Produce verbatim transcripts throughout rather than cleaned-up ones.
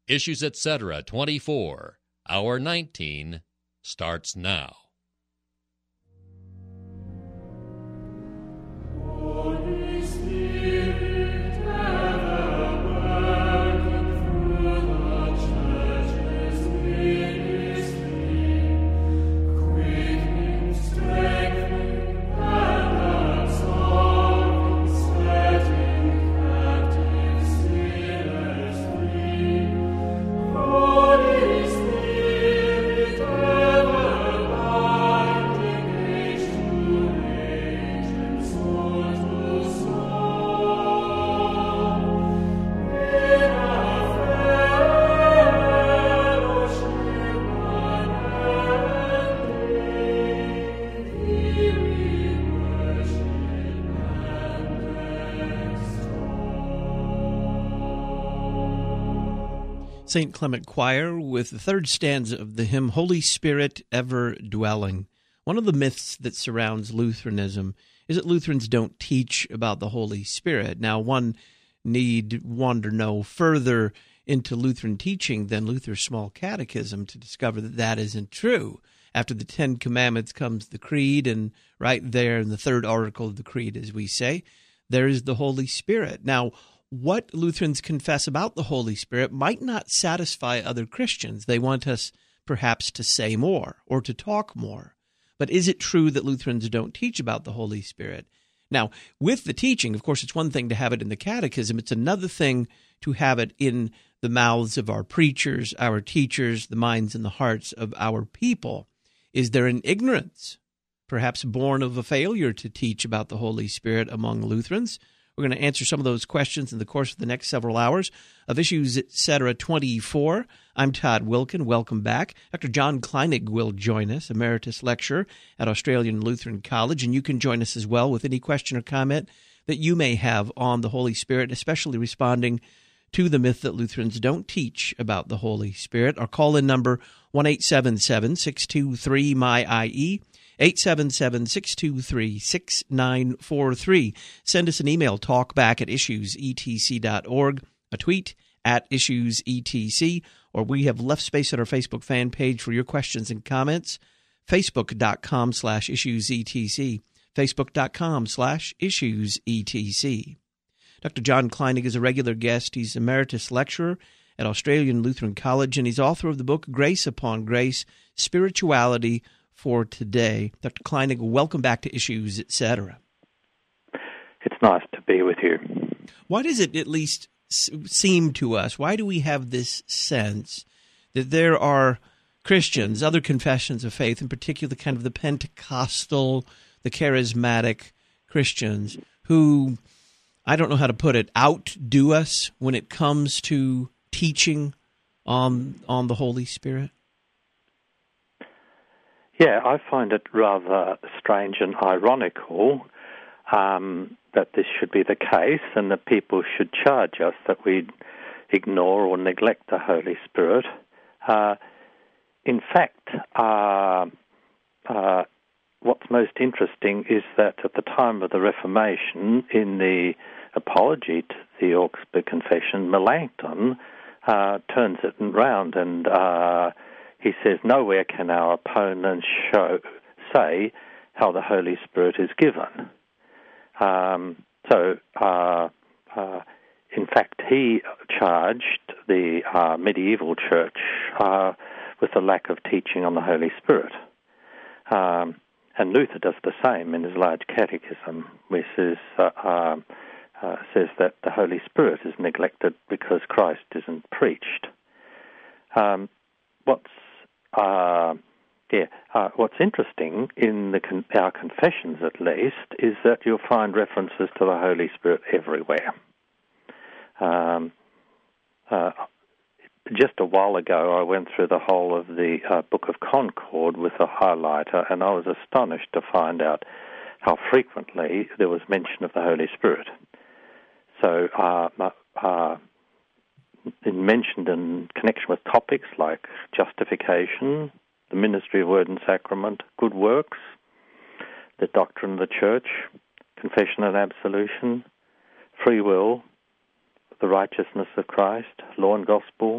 Issues Etc. twenty-four, Hour nineteen, starts now. Saint Clement Choir with the third stanza of the hymn, Holy Spirit Ever Dwelling. One of the myths that surrounds Lutheranism is that Lutherans don't teach about the Holy Spirit. Now, one need wander no further into Lutheran teaching than Luther's Small Catechism to discover that that isn't true. After the Ten Commandments comes the Creed, and right there in the third article of the Creed, as we say, there is the Holy Spirit. Now, what Lutherans confess about the Holy Spirit might not satisfy other Christians. They want us perhaps to say more or to talk more. But is it true that Lutherans don't teach about the Holy Spirit? Now, with the teaching, of course, it's one thing to have it in the catechism. It's another thing to have it in the mouths of our preachers, our teachers, the minds and the hearts of our people. Is there an ignorance, perhaps born of a failure to teach about the Holy Spirit among Lutherans? We're going to answer some of those questions in the course of the next several hours of Issues Etc. twenty-four. I'm Todd Wilkin. Welcome back. Doctor John Kleinig will join us, Emeritus Lecturer at Australian Lutheran College, and you can join us as well with any question or comment that you may have on the Holy Spirit, especially responding to the myth that Lutherans don't teach about the Holy Spirit. Our call-in number, one eight seven seven, six two three, M Y I E, eight seven seven, six two three, six nine four three. Send us an email, talkback at issues e t c dot org, a tweet at issuesetc, or we have left space at our Facebook fan page for your questions and comments, facebook.com slash issuesetc, facebook.com slash issuesetc. Doctor John Kleinig is a regular guest. He's Emeritus Lecturer at Australian Lutheran College, and he's author of the book Grace Upon Grace, Spirituality for Today. Doctor Kleinig, welcome back to Issues Etc. It's nice to be with you. Why does it at least seem to us, why do we have this sense that there are Christians, other confessions of faith, in particular kind of the Pentecostal, the charismatic Christians, who, I don't know how to put it, outdo us when it comes to teaching on, on the Holy Spirit? Yeah, I find it rather strange and ironical um, that this should be the case and that people should charge us that we ignore or neglect the Holy Spirit. Uh, in fact, uh, uh, what's most interesting is that at the time of the Reformation, in the apology to the Augsburg Confession, Melanchthon uh, turns it round and uh, he says, nowhere can our opponents show, say how the Holy Spirit is given. Um, so, uh, uh, in fact, he charged the uh, medieval church uh, with a lack of teaching on the Holy Spirit. Um, and Luther does the same in his large catechism, which is, uh, uh, uh, says that the Holy Spirit is neglected because Christ isn't preached. Um, what's Uh, yeah, uh, what's interesting in the con- our confessions, at least, is that you'll find references to the Holy Spirit everywhere. Um, uh, just a while ago, I went through the whole of the uh, Book of Concord with a highlighter, and I was astonished to find out how frequently there was mention of the Holy Spirit. So, uh, uh, been mentioned in connection with topics like justification, the ministry of word and sacrament, good works, the doctrine of the church, confession and absolution, free will, the righteousness of Christ, law and gospel,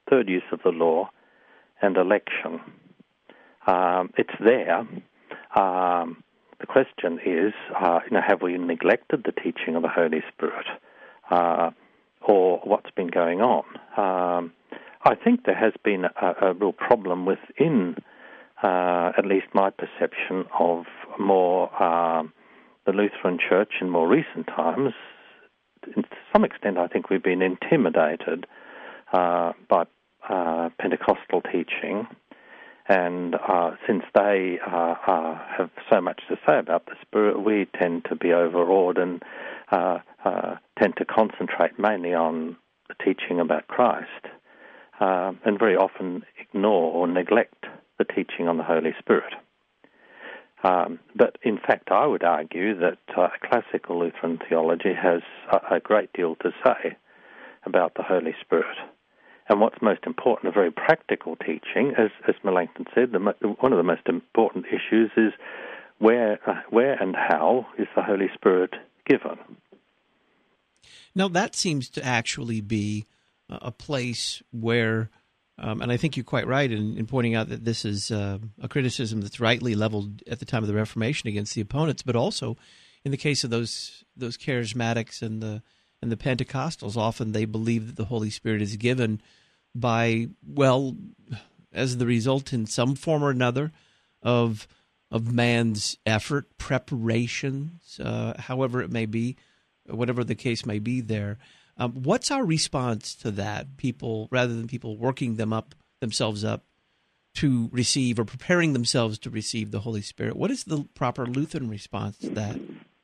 third use of the law, and election. Um, it's there. Um, the question is, uh, you know, have we neglected the teaching of the Holy Spirit, uh, or what's been going on? Um, I think there has been a, a real problem within, uh, at least my perception, of more um, the Lutheran Church in more recent times. To some extent, I think we've been intimidated uh, by uh, Pentecostal teaching, and uh, since they uh, uh, have so much to say about the Spirit, we tend to be overawed and uh, uh, tend to concentrate mainly on the teaching about Christ, uh, and very often ignore or neglect the teaching on the Holy Spirit. Um, but in fact, I would argue that uh, classical Lutheran theology has a, a great deal to say about the Holy Spirit. And what's most important, a very practical teaching, as, as Melanchthon said, the, one of the most important issues is where, uh, where and how is the Holy Spirit given? Now, that seems to actually be a place where, um, and I think you're quite right in, in pointing out that this is uh, a criticism that's rightly leveled at the time of the Reformation against the opponents, but also in the case of those those charismatics and the and the Pentecostals, often they believe that the Holy Spirit is given by, well, as the result in some form or another of of man's effort, preparations, uh, however it may be, whatever the case may be there. Um, what's our response to that? People, rather than people working them up themselves up to receive or preparing themselves to receive the Holy Spirit, what is the proper Lutheran response to that?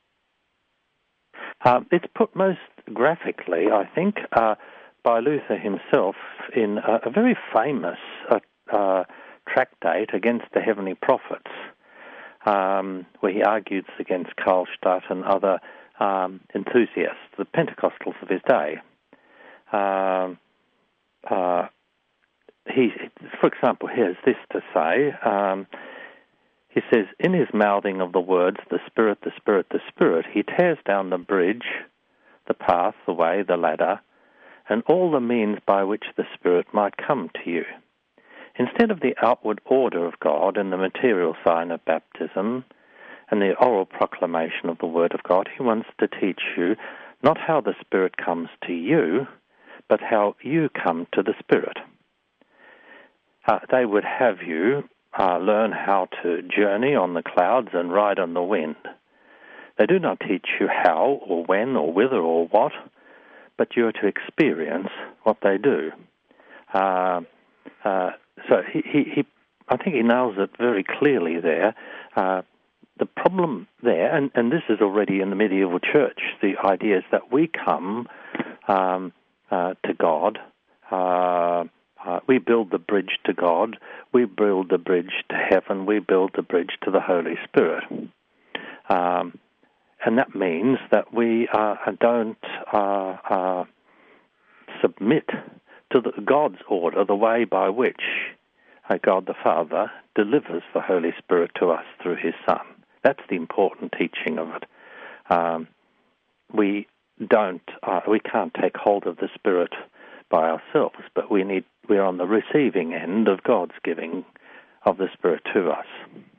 Uh, it's put most graphically, I think, uh, by Luther himself in a, a very famous uh, uh, tractate against the heavenly prophets, um, where he argues against Karlstadt and other um, enthusiasts, the Pentecostals of his day. Um, uh, he, for example, he has this to say. Um, He says, in his mouthing of the words, the Spirit, the Spirit, the Spirit, he tears down the bridge, the path, the way, the ladder, and all the means by which the Spirit might come to you. Instead of the outward order of God and the material sign of baptism and the oral proclamation of the Word of God, he wants to teach you not how the Spirit comes to you, but how you come to the Spirit. Uh, they would have you Uh, learn how to journey on the clouds and ride on the wind. They do not teach you how or when or whither or what, but you are to experience what they do. Uh, uh, so he, he, he, I think he nails it very clearly there. Uh, the problem there, and, and this is already in the medieval church, the idea is that we come um, uh, to God. Uh, Uh, we build the bridge to God, we build the bridge to heaven, we build the bridge to the Holy Spirit. Um, and that means that we uh, don't uh, uh, submit to the, God's order, the way by which uh, God the Father delivers the Holy Spirit to us through his Son. That's the important teaching of it. Um, we don't, uh, we can't take hold of the Spirit by ourselves, but we need we're on the receiving end of God's giving of the Spirit to us.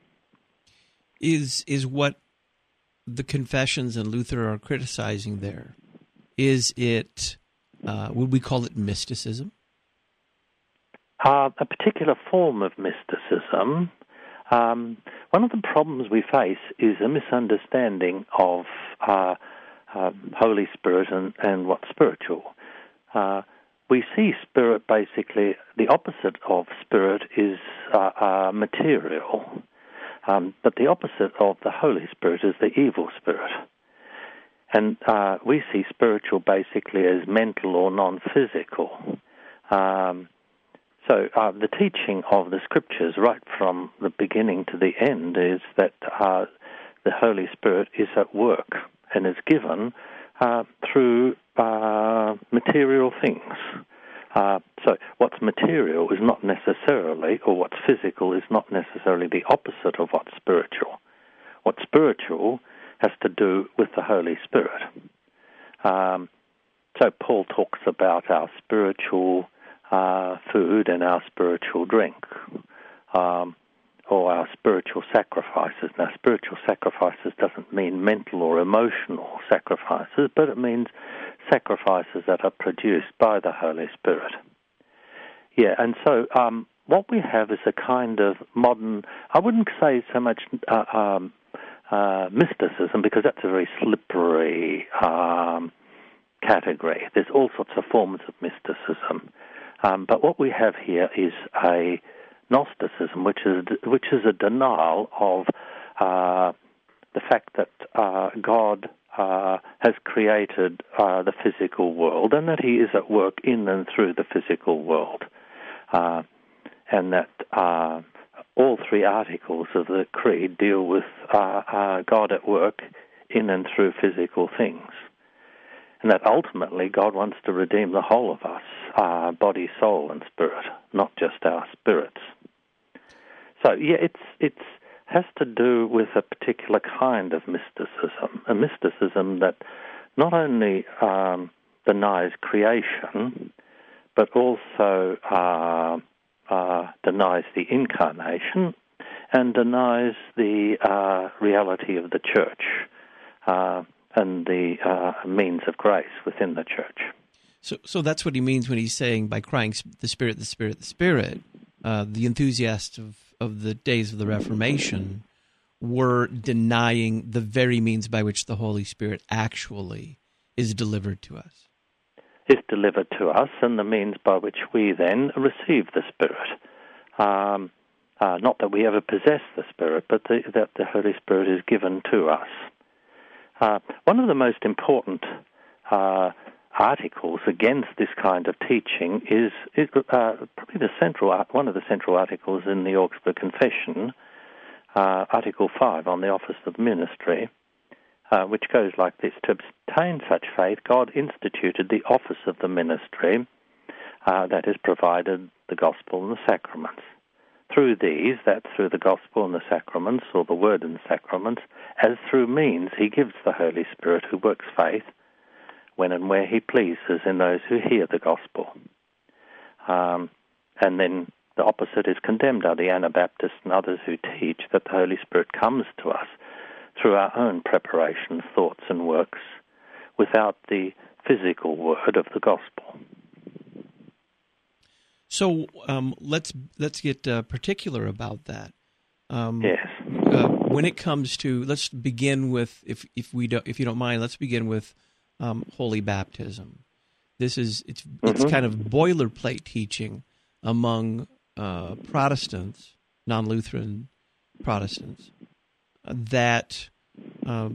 Is is what the confessions and Luther are criticizing there? Is it uh, would we call it mysticism? Uh, a particular form of mysticism. Um, one of the problems we face is a misunderstanding of uh, uh, Holy Spirit and, and what's spiritual. Uh, We see spirit basically, the opposite of spirit is uh, uh, material, um, but the opposite of the Holy Spirit is the evil spirit. And uh, we see spiritual basically as mental or non-physical. Um, so uh, the teaching of the Scriptures right from the beginning to the end is that uh, the Holy Spirit is at work and is given uh, through Uh, material things. Uh, so what's material is not necessarily, or what's physical is not necessarily the opposite of what's spiritual. What's spiritual has to do with the Holy Spirit. Um, so Paul talks about our spiritual uh, food and our spiritual drink, um, or our spiritual sacrifices. Now, spiritual sacrifices doesn't mean mental or emotional sacrifices, but it means sacrifices that are produced by the Holy Spirit. Yeah, and so um, what we have is a kind of modern, I wouldn't say so much uh, um, uh, mysticism, because that's a very slippery um, category. There's all sorts of forms of mysticism. Um, but what we have here is a Gnosticism, which is which is a denial of uh, the fact that uh, God uh, has created uh, the physical world, and that He is at work in and through the physical world, uh, and that uh, all three articles of the Creed deal with uh, uh, God at work in and through physical things, and that ultimately God wants to redeem the whole of us, uh, body, soul, and spirit, not just our spirits. So, yeah, it's it's has to do with a particular kind of mysticism, a mysticism that not only um, denies creation, but also uh, uh, denies the incarnation and denies the uh, reality of the church uh, and the uh, means of grace within the church. So, so that's what he means when he's saying, by crying, the Spirit, the Spirit, the Spirit, uh, the enthusiasts of, of the days of the Reformation were denying the very means by which the Holy Spirit actually is delivered to us. Is delivered to us, and the means by which we then receive the Spirit. Um, uh, not that we ever possess the Spirit, but the, that the Holy Spirit is given to us. Uh, one of the most important uh, articles against this kind of teaching is, is uh, probably the central one of the central articles in the Augsburg Confession, uh, Article five on the office of ministry, uh, which goes like this: to obtain such faith, God instituted the office of the ministry, uh, that has provided the gospel and the sacraments. Through these, that's through the gospel and the sacraments, or the word and the sacraments, as through means he gives the Holy Spirit, who works faith when and where he pleases in those who hear the gospel. Um, and then the opposite is condemned are the Anabaptists and others who teach that the Holy Spirit comes to us through our own preparations, thoughts, and works, without the physical word of the gospel. So um, let's let's get uh, particular about that. Um, yes. Uh, when it comes to, let's begin with, if if we don't, if you don't mind, let's begin with um, holy baptism. This is it's mm-hmm. it's kind of boilerplate teaching among uh, Protestants, non-Lutheran Protestants, uh, that um,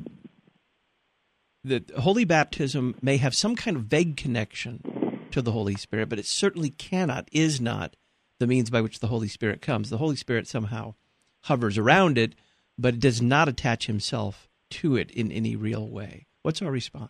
that holy baptism may have some kind of vague connection to the Holy Spirit, but it certainly cannot, is not, the means by which the Holy Spirit comes. The Holy Spirit somehow hovers around it, but it does not attach himself to it in any real way. What's our response?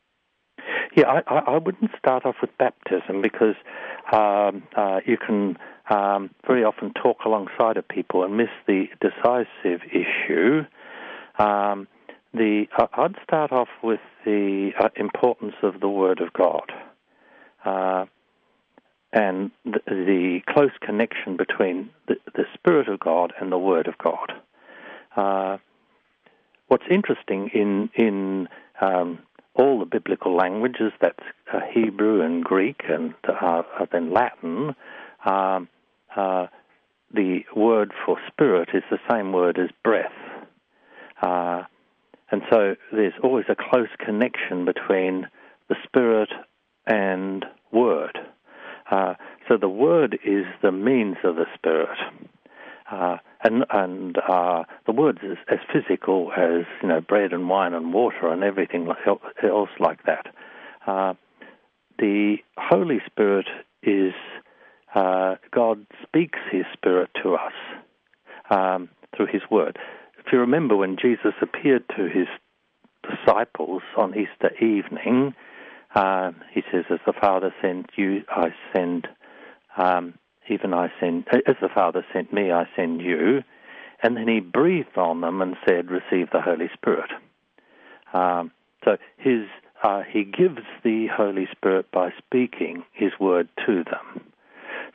Yeah, I, I wouldn't start off with baptism, because um, uh, you can um, very often talk alongside of people and miss the decisive issue. Um, the uh, I'd start off with the uh, importance of the Word of God. Uh, and the, the close connection between the, the Spirit of God and the Word of God. Uh, what's interesting in in um, all the biblical languages, that's uh, Hebrew and Greek and uh, then Latin, um, uh, the word for spirit is the same word as breath. Uh, and so there's always a close connection between the Spirit and Word. Uh, so the Word is the means of the Spirit, uh, and and uh, the Word is as physical as, you know, bread and wine and water and everything else like that. Uh, the Holy Spirit is uh, God speaks His Spirit to us um, through His Word. If you remember, when Jesus appeared to His disciples on Easter evening, Uh, he says, as the Father sent you, I send, um, even I send, as the Father sent me, I send you. And then he breathed on them and said, receive the Holy Spirit. Um, so his, uh, he gives the Holy Spirit by speaking his word to them. So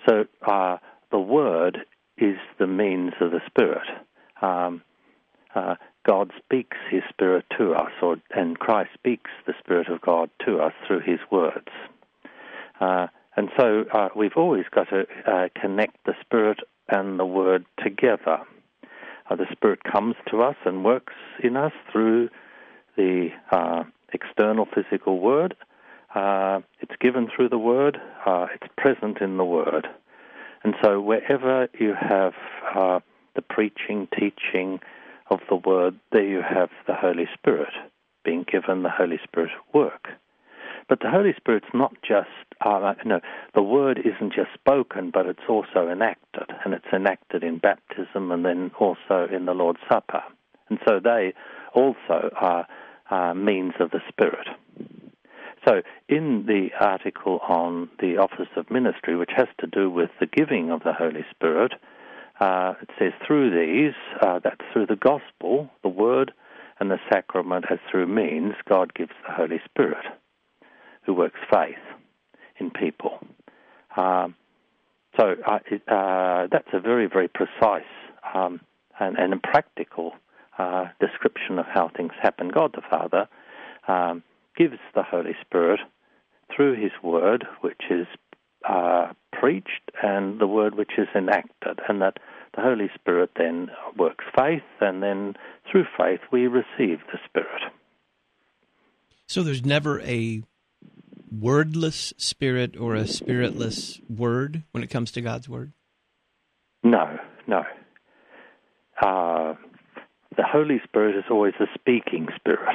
uh, the Word is the means of the Spirit. Um, uh, God speaks His Spirit to us, or and Christ speaks the Spirit of God to us through His words. Uh, and so uh, we've always got to uh, connect the Spirit and the Word together. Uh, the Spirit comes to us and works in us through the uh, external physical Word. Uh, it's given through the Word. Uh, it's present in the Word. And so wherever you have uh, the preaching, teaching of the Word, there you have the Holy Spirit being given the Holy Spirit work. But the Holy Spirit's not just, uh, no, the Word isn't just spoken, but it's also enacted. And it's enacted in baptism and then also in the Lord's Supper. And so they also are uh, means of the Spirit. So in the article on the office of ministry, which has to do with the giving of the Holy Spirit, uh, it says through these, uh, that's through the gospel, the Word, and the sacrament as through means, God gives the Holy Spirit, who works faith in people. Um, so uh, it, uh, that's a very, very precise um, and, and a practical uh, description of how things happen. God the Father um, gives the Holy Spirit through His Word, which is uh, preached, and the Word which is enacted, and that the Holy Spirit then works faith, and then through faith we receive the Spirit. So there's never a wordless spirit or a spiritless word when it comes to God's Word? No, no. Uh, the Holy Spirit is always a speaking spirit.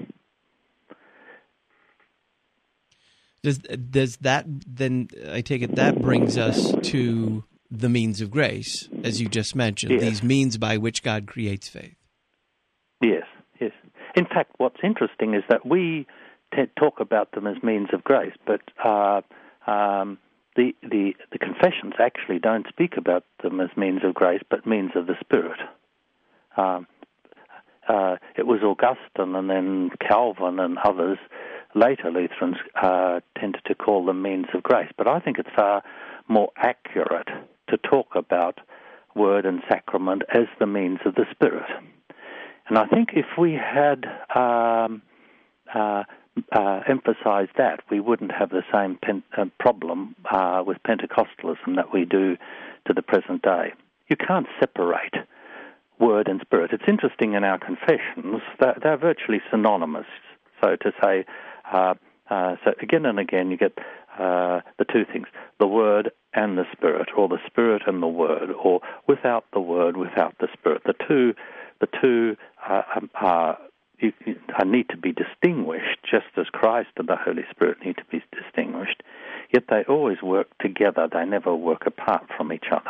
Does does that then, I take it, that brings us to the means of grace, as you just mentioned, yes. These means by which God creates faith. Yes, yes. In fact, what's interesting is that we t- talk about them as means of grace, but uh, um, the, the the confessions actually don't speak about them as means of grace, but means of the Spirit. Um, uh, it was Augustine and then Calvin and others, later Lutherans, uh, tended to call them means of grace. But I think it's far more accurate to talk about Word and Sacrament as the means of the Spirit. And I think if we had um, uh, uh, emphasized that, we wouldn't have the same pen- uh, problem uh, with Pentecostalism that we do to the present day. You can't separate Word and Spirit. It's interesting in our confessions that they're virtually synonymous. So to say, uh, uh, so again and again you get uh, the two things, the Word and the Spirit, or the Spirit and the Word, or without the Word, without the Spirit. The two, the two uh, uh, you, you, need to be distinguished, just as Christ and the Holy Spirit need to be distinguished. Yet they always work together. They never work apart from each other.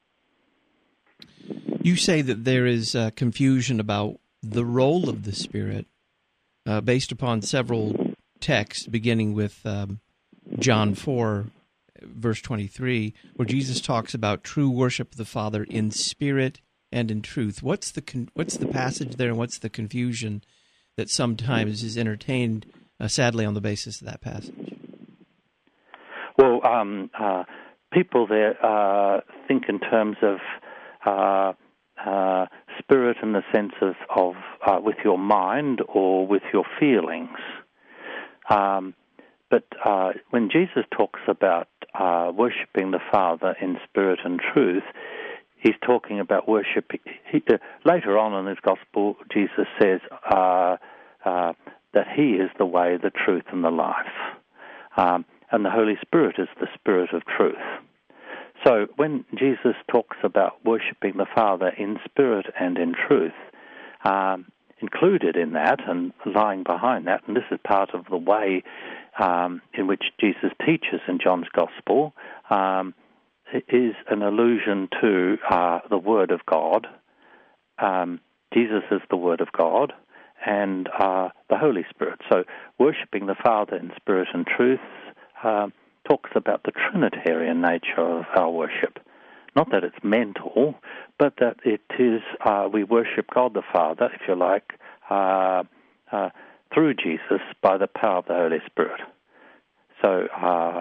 You say that there is uh, confusion about the role of the Spirit uh, based upon several texts, beginning with um, John four, verse twenty-three, where Jesus talks about true worship of the Father in spirit and in truth. What's the con- what's the passage there, and what's the confusion that sometimes is entertained, uh, sadly, on the basis of that passage? Well, um, uh, people there uh, think in terms of uh, uh, spirit in the sense of, of uh, with your mind or with your feelings. Um, but uh, when Jesus talks about uh, worshipping the Father in spirit and truth, he's talking about worshiping. He, uh, later on in his gospel, Jesus says uh, uh, that he is the way, the truth, and the life. Um, and the Holy Spirit is the Spirit of truth. So when Jesus talks about worshipping the Father in spirit and in truth, um, included in that and lying behind that, and this is part of the way um, in which Jesus teaches in John's Gospel, um, is an allusion to uh, the Word of God. Um, Jesus is the Word of God, and uh, the Holy Spirit. So worshipping the Father in spirit and truth uh, talks about the Trinitarian nature of our worship. Not that it's mental, but that it is, uh, we worship God the Father, if you like, uh, uh, through Jesus by the power of the Holy Spirit. So uh,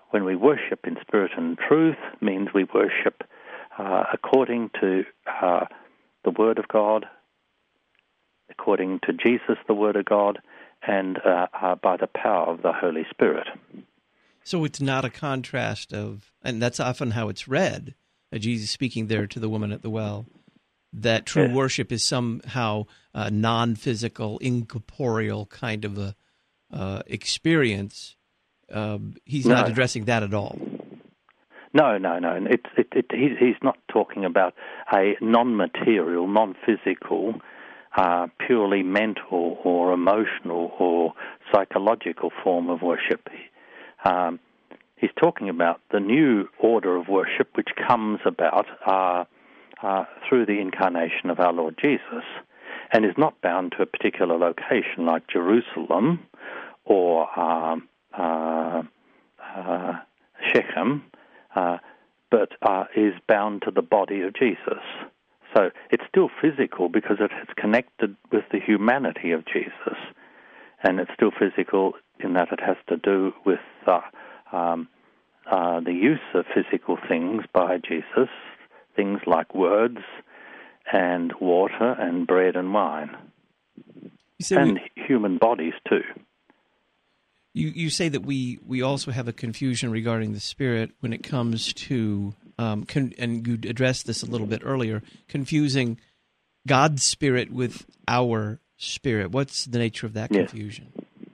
when we worship in spirit and truth, means we worship uh, according to uh, the Word of God, according to Jesus, the Word of God, and uh, uh, by the power of the Holy Spirit. So it's not a contrast of, and that's often how it's read, uh, Jesus speaking there to the woman at the well, that true Yes. worship is somehow a non-physical, incorporeal kind of a uh, experience. Uh, he's No. not addressing that at all. No, no, no. It, it, it, he, he's not talking about a non-material, non-physical, uh, purely mental or emotional or psychological form of worship. Um, he's talking about the new order of worship which comes about uh, uh, through the incarnation of our Lord Jesus, and is not bound to a particular location like Jerusalem or um, uh, uh, Shechem, uh, but uh, is bound to the body of Jesus. So it's still physical because it is connected with the humanity of Jesus, and it's still physical in that it has to do with uh, um, uh, the use of physical things by Jesus, things like words and water and bread and wine, and we, human bodies too. You, you say that we, we also have a confusion regarding the Spirit when it comes to, um, con, and you addressed this a little bit earlier, confusing God's Spirit with our spirit. What's the nature of that Yes. confusion?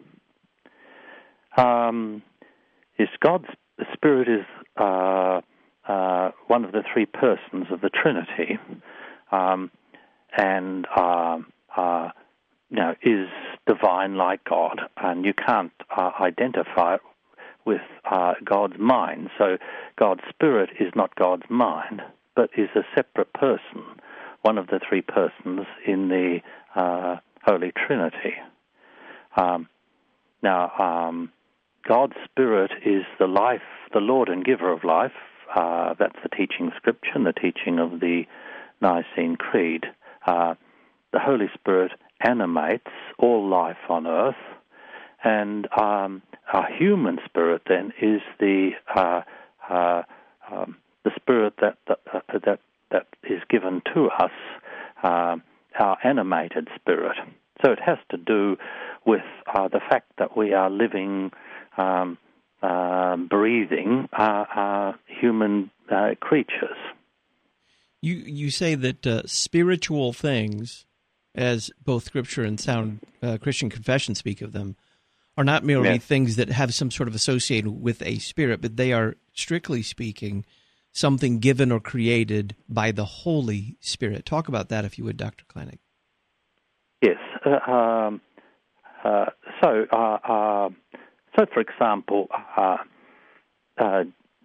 Um, is God's Spirit is uh, uh, one of the three persons of the Trinity, um, and uh, uh, you know, is divine like God, and you can't uh, identify it with uh, God's mind. So God's Spirit is not God's mind, but is a separate person, one of the three persons in the uh, Holy Trinity. Um, now, um, God's Spirit is the life, the Lord and giver of life. Uh, that's the teaching of Scripture and the teaching of the Nicene Creed. Uh, the Holy Spirit animates all life on earth, and um, our human spirit then is the uh, uh, um, the spirit that that, uh, that that is given to us, uh, our animated spirit. So it has to do with uh, the fact that we are living, um, uh, breathing uh, uh, human uh, creatures. You you say that uh, spiritual things, as both Scripture and sound uh, Christian confession speak of them, are not merely Yes. things that have some sort of associated with a spirit, but they are, strictly speaking, something given or created by the Holy Spirit. Talk about that, if you would, Doctor Kleinig. Yes. Uh, um, uh, so, uh, uh, so for example, uh, uh,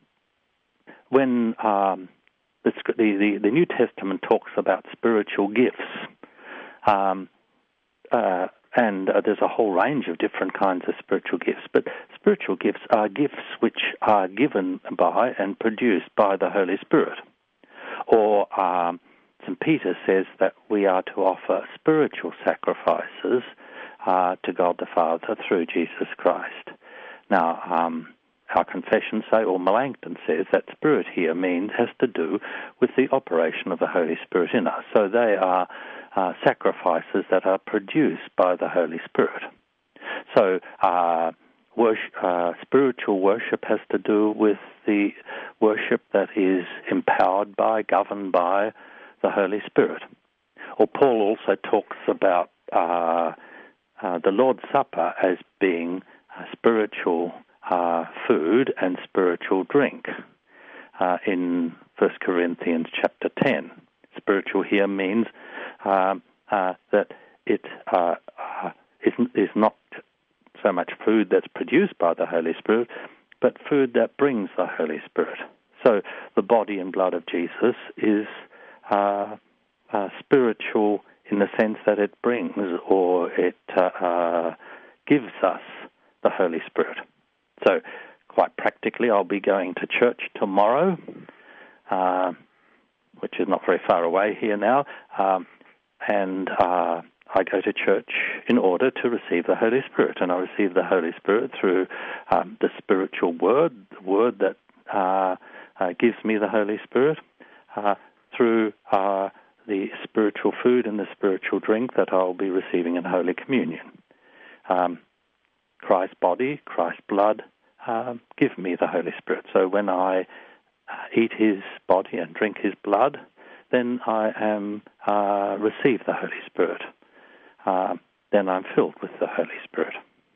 when um, the, the the New Testament talks about spiritual gifts, um, uh, and uh, there's a whole range of different kinds of spiritual gifts, but spiritual gifts are gifts which are given by and produced by the Holy Spirit. Or um, Saint Peter says that we are to offer spiritual sacrifices uh, to God the Father through Jesus Christ. Now, um, our confessions say, or Melanchthon says, that spirit here means, has to do with the operation of the Holy Spirit in us. So they are uh, sacrifices that are produced by the Holy Spirit. So uh, worship, uh, spiritual worship has to do with the worship that is empowered by, governed by the Holy Spirit. Or Paul also talks about uh, uh, the Lord's Supper as being a spiritual uh, food and spiritual drink uh, in First Corinthians chapter ten. Spiritual here means uh, uh, that it uh, uh, is, is not so much food that's produced by the Holy Spirit, but food that brings the Holy Spirit. So the body and blood of Jesus is uh, uh, spiritual in the sense that it brings or it uh, uh, gives us the Holy Spirit. So quite practically, I'll be going to church tomorrow, uh, which is not very far away here now, um, and uh, I go to church in order to receive the Holy Spirit, and I receive the Holy Spirit through um, the spiritual word, the word that uh, uh, gives me the Holy Spirit, uh, through uh, the spiritual food and the spiritual drink that I'll be receiving in Holy Communion. Um, Christ's body, Christ's blood, uh, give me the Holy Spirit. So when I uh, eat his body and drink his blood, then I am uh, receive the Holy Spirit. Uh, then I'm filled with the Holy Spirit.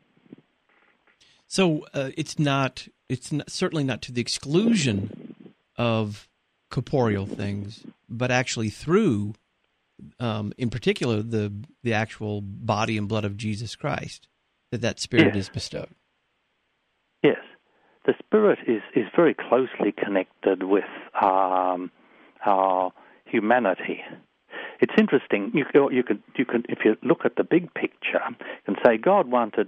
So uh, it's not, it's not, certainly not to the exclusion of corporeal things, but actually through, um, in particular, the the actual body and blood of Jesus Christ, that that Spirit yes. is bestowed. Yes. The Spirit is, is very closely connected with um, our humanity. It's interesting. You, you could, you could, if you look at the big picture, you can say God wanted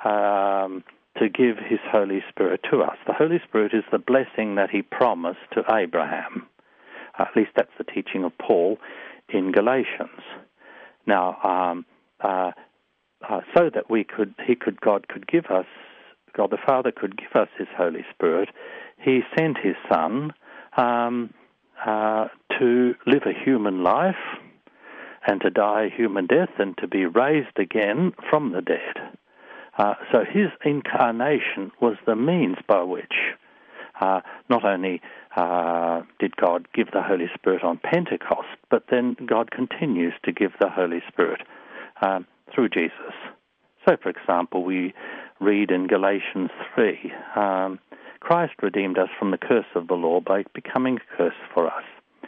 um, to give his Holy Spirit to us. The Holy Spirit is the blessing that he promised to Abraham. Uh, at least that's the teaching of Paul in Galatians. Now, um, uh, uh, so that we could, he could, God could give us, God the Father could give us his Holy Spirit, he sent his Son um, uh, to live a human life and to die a human death and to be raised again from the dead. Uh, so his incarnation was the means by which uh, not only uh, did God give the Holy Spirit on Pentecost, but then God continues to give the Holy Spirit um, through Jesus. So, for example, we read in Galatians three, um, Christ redeemed us from the curse of the law by becoming a curse for us.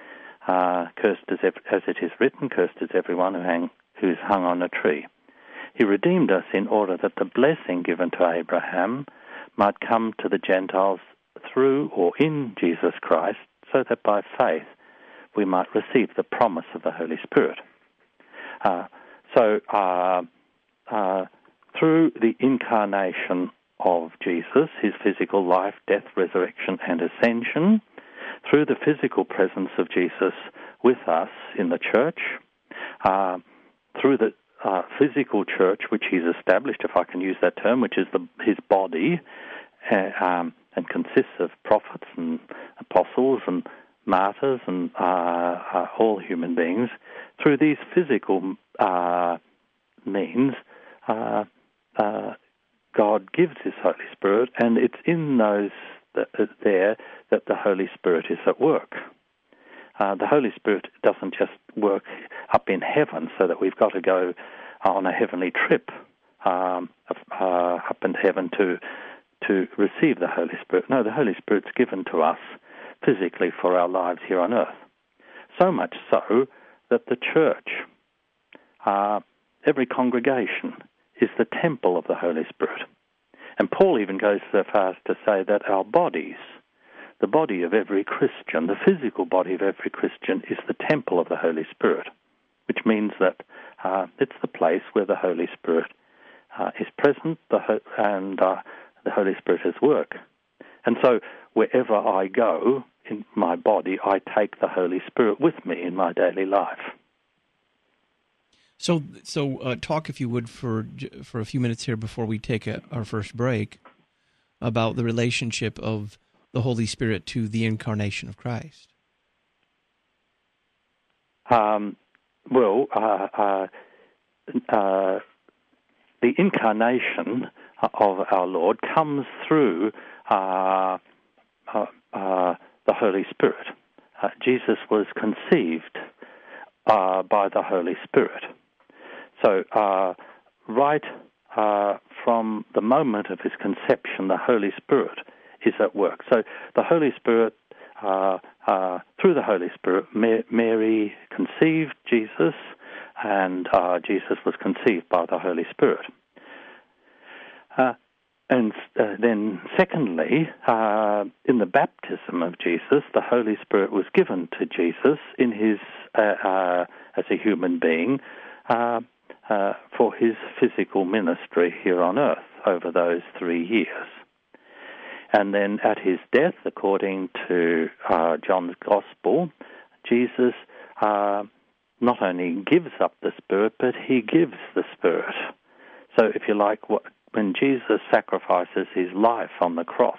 Uh, cursed as, ev- as it is written, cursed is everyone who hang, who's hung on a tree. He redeemed us in order that the blessing given to Abraham might come to the Gentiles through or in Jesus Christ, so that by faith we might receive the promise of the Holy Spirit. Uh, so, uh, uh, through the incarnation of Jesus, his physical life, death, resurrection, and ascension, through the physical presence of Jesus with us in the church, uh, through the uh, physical church which he's established, if I can use that term, which is the, his body, uh, um, and consists of prophets and apostles and martyrs and uh, uh, all human beings, through these physical uh, means, uh, uh, God gives his Holy Spirit, and it's in those that, uh, there that the Holy Spirit is at work. Uh, the Holy Spirit doesn't just work up in heaven so that we've got to go on a heavenly trip um, uh, up in heaven to to receive the Holy Spirit. No, the Holy Spirit's given to us physically for our lives here on earth. So much so that the church, uh, every congregation, is the temple of the Holy Spirit. And Paul even goes so far as to say that our bodies, the body of every Christian, the physical body of every Christian, is the temple of the Holy Spirit, which means that uh, it's the place where the Holy Spirit uh, is present the ho- and uh, the Holy Spirit is work. And so wherever I go in my body, I take the Holy Spirit with me in my daily life. So, so uh, talk, if you would, for for a few minutes here before we take a, our first break, about the relationship of the Holy Spirit to the incarnation of Christ. Um, well, uh, uh, uh, the incarnation of our Lord comes through uh, uh, uh, the Holy Spirit. Uh, Jesus was conceived uh, by the Holy Spirit. So uh, right uh, from the moment of his conception, the Holy Spirit is at work. So the Holy Spirit, uh, uh, through the Holy Spirit, Ma- Mary conceived Jesus, and uh, Jesus was conceived by the Holy Spirit. Uh, and uh, then secondly, uh, in the baptism of Jesus, the Holy Spirit was given to Jesus in his uh, uh, as a human being uh, uh, for his physical ministry here on earth over those three years. And then at his death, according to uh, John's Gospel, Jesus uh, not only gives up the Spirit, but he gives the Spirit. So if you like, what, when Jesus sacrifices his life on the cross,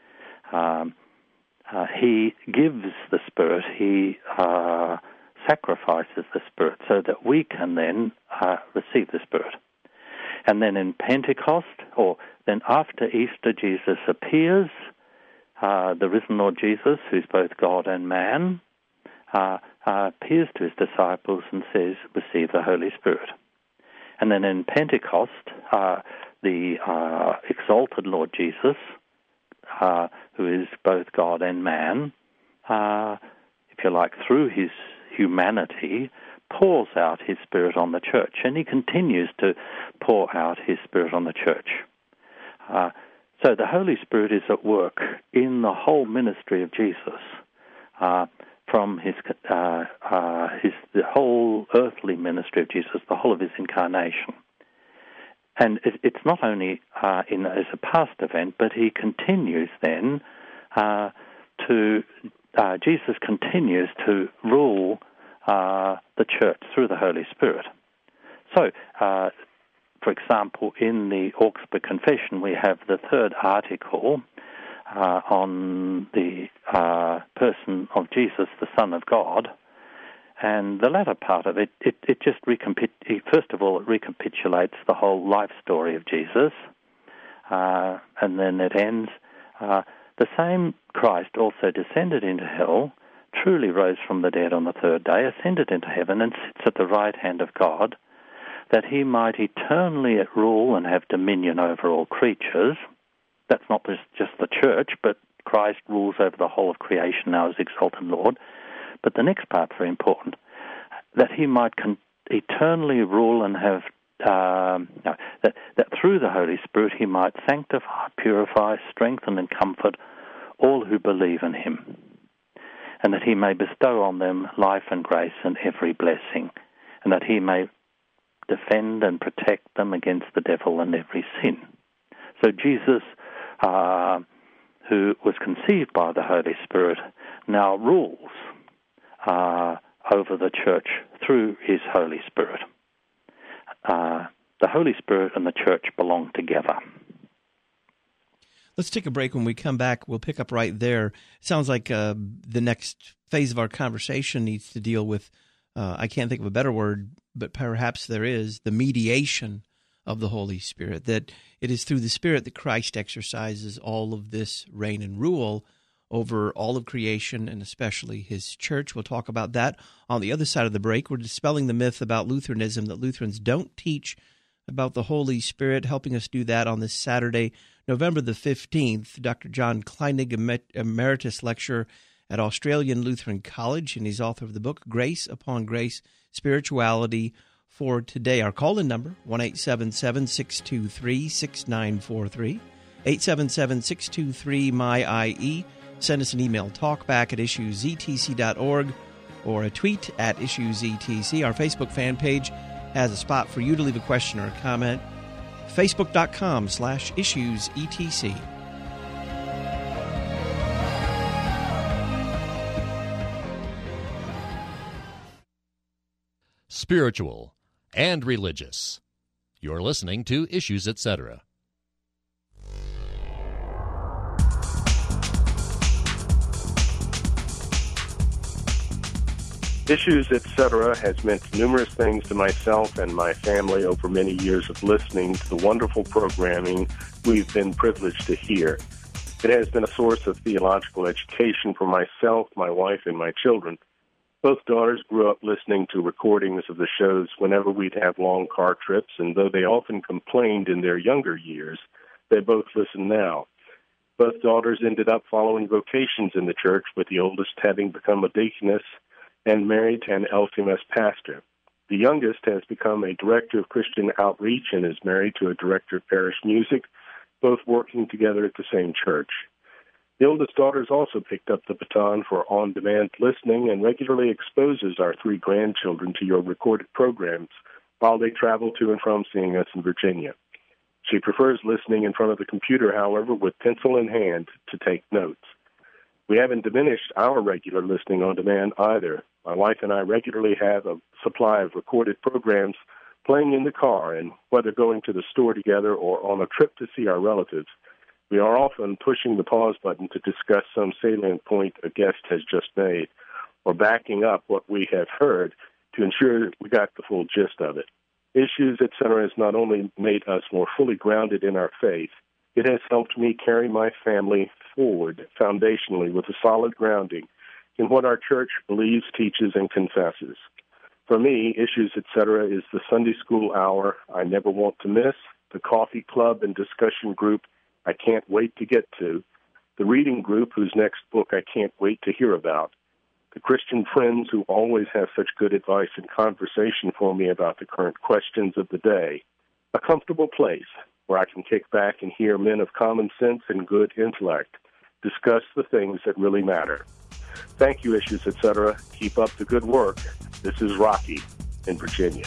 um, uh, he gives the Spirit, he uh, sacrifices the Spirit so that we can then uh, receive the Spirit. And then in Pentecost, or then after Easter, Jesus appears, uh, the risen Lord Jesus, who's both God and man, uh, uh, appears to his disciples and says, receive the Holy Spirit. And then in Pentecost, uh, the uh, exalted Lord Jesus, uh, who is both God and man, uh, if you like, through his humanity, pours out his Spirit on the church, and he continues to pour out his Spirit on the church. Uh, so the Holy Spirit is at work in the whole ministry of Jesus, uh, from his uh, uh, his the whole earthly ministry of Jesus, the whole of his incarnation. And it, it's not only uh, in as a past event, but he continues then uh, to uh, Jesus continues to rule Uh, the church through the Holy Spirit. So, uh, for example, in the Augsburg Confession, we have the third article uh, on the uh, person of Jesus, the Son of God, and the latter part of it, it, it just, recapit- first of all, it recapitulates the whole life story of Jesus, uh, and then it ends, uh, the same Christ also descended into hell, truly rose from the dead on the third day, ascended into heaven, and sits at the right hand of God, that he might eternally rule and have dominion over all creatures. That's not just the church, but Christ rules over the whole of creation now as exalted Lord. But the next part's very important, that he might con- eternally rule and have, um, no, that, that through the Holy Spirit he might sanctify, purify, strengthen, and comfort all who believe in him, and that he may bestow on them life and grace and every blessing, and that he may defend and protect them against the devil and every sin. So Jesus, uh, who was conceived by the Holy Spirit, now rules uh, over the church through his Holy Spirit. Uh, the Holy Spirit and the church belong together. Let's take a break. When we come back, we'll pick up right there. It sounds like uh, the next phase of our conversation needs to deal with, uh, I can't think of a better word, but perhaps there is, the mediation of the Holy Spirit, that it is through the Spirit that Christ exercises all of this reign and rule over all of creation and especially his church. We'll talk about that on the other side of the break. We're dispelling the myth about Lutheranism, that Lutherans don't teach about the Holy Spirit. Helping us do that on this Saturday, November the fifteenth, Doctor John Kleinig, Emeritus Lecturer at Australian Lutheran College, and he's author of the book, Grace Upon Grace, Spirituality for Today. Our call-in number, one eight seven seven, six two three, six nine four three, eight seven seven, six two three, M Y I E. Send us an email, talkback at issues z t c dot org, or a tweet at issues z t c. Our Facebook fan page has a spot for you to leave a question or a comment. Facebook.com slash issues etc. Spiritual and religious. You're listening to Issues, et cetera. Issues, et cetera has meant numerous things to myself and my family over many years of listening to the wonderful programming we've been privileged to hear. It has been a source of theological education for myself, my wife, and my children. Both daughters grew up listening to recordings of the shows whenever we'd have long car trips, and though they often complained in their younger years, they both listen now. Both daughters ended up following vocations in the church, with the oldest having become a deaconess and married to an L C M S pastor. The youngest has become a director of Christian outreach and is married to a director of parish music, both working together at the same church. The oldest daughter has also picked up the baton for on-demand listening and regularly exposes our three grandchildren to your recorded programs while they travel to and from seeing us in Virginia. She prefers listening in front of the computer, however, with pencil in hand to take notes. We haven't diminished our regular listening on demand either. My wife and I regularly have a supply of recorded programs playing in the car, and whether going to the store together or on a trip to see our relatives, we are often pushing the pause button to discuss some salient point a guest has just made, or backing up what we have heard to ensure we got the full gist of it. Issues, et cetera, has not only made us more fully grounded in our faith, it has helped me carry my family forward foundationally with a solid grounding in what our church believes, teaches, and confesses. For me, Issues, et cetera, is the Sunday school hour I never want to miss, the coffee club and discussion group I can't wait to get to, the reading group whose next book I can't wait to hear about, the Christian friends who always have such good advice and conversation for me about the current questions of the day, a comfortable place where I can kick back and hear men of common sense and good intellect discuss the things that really matter. Thank you, Issues, et cetera. Keep up the good work. This is Rocky in Virginia.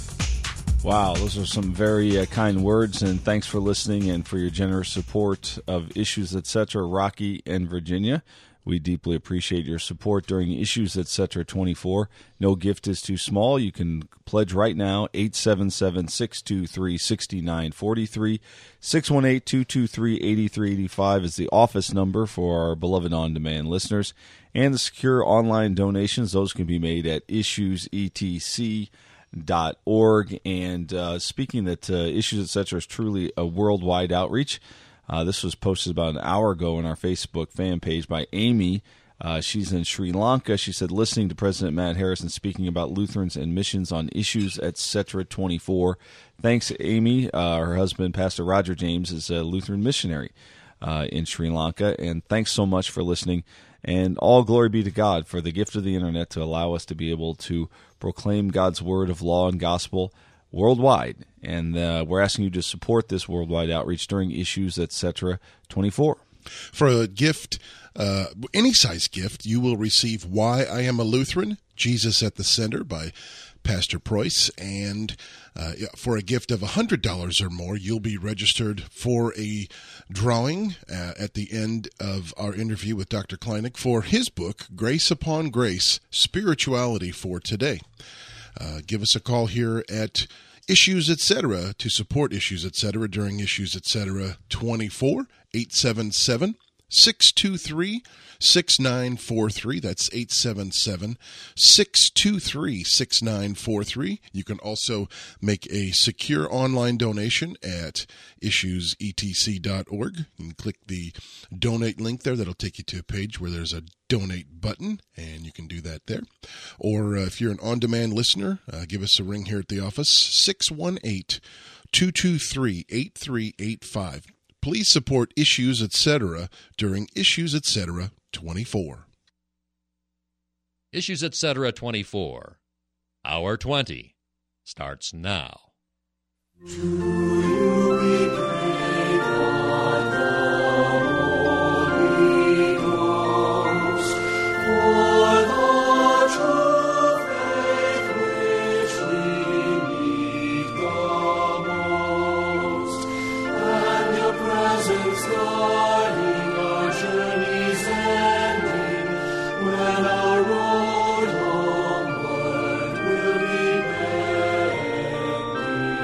Wow, those are some very uh, kind words, and thanks for listening and for your generous support of Issues, et cetera. Rocky in Virginia. We deeply appreciate your support during Issues, et cetera twenty-four. No gift is too small. You can pledge right now, eight seven seven, six two three, six nine four three. six one eight, two two three, eight three eight five is the office number for our beloved on-demand listeners. And the secure online donations, those can be made at issues e t c dot org. And uh, speaking that uh, Issues, et cetera is truly a worldwide outreach. Uh, this was posted about an hour ago on our Facebook fan page by Amy. Uh, she's in Sri Lanka. She said, listening to President Matt Harrison speaking about Lutherans and missions on Issues, et cetera twenty-four. Thanks, Amy. Uh, her husband, Pastor Roger James, is a Lutheran missionary uh, in Sri Lanka. And thanks so much for listening. And all glory be to God for the gift of the Internet to allow us to be able to proclaim God's word of law and gospel worldwide, and uh, we're asking you to support this worldwide outreach during Issues, et cetera twenty-four. For a gift, uh, any size gift, you will receive Why I Am a Lutheran, Jesus at the Center by Pastor Preuss, and uh, for a gift of one hundred dollars or more, you'll be registered for a drawing uh, at the end of our interview with Doctor Kleinig for his book, Grace Upon Grace, Spirituality for Today. Uh, give us a call here at Issues, et cetera to support Issues, et cetera during Issues, et cetera twenty-four, eight seven seven, six two three, six nine four three. That's eight seven seven, six two three, six nine four three. You can also make a secure online donation at issues e t c dot org. You can click the donate link there. That'll take you to a page where there's a donate button, and you can do that there. Or uh, if you're an on-demand listener, uh, give us a ring here at the office, six one eight, two two three, eight three eight five. Please support Issues, et cetera during Issues, et cetera twenty-four. Issues, et cetera twenty-four. Hour twenty starts now. To you we pray, God the Holy Ghost, for the true faith which we need the most, and your presence guiding our journey's ending, when our road homeward will be bending.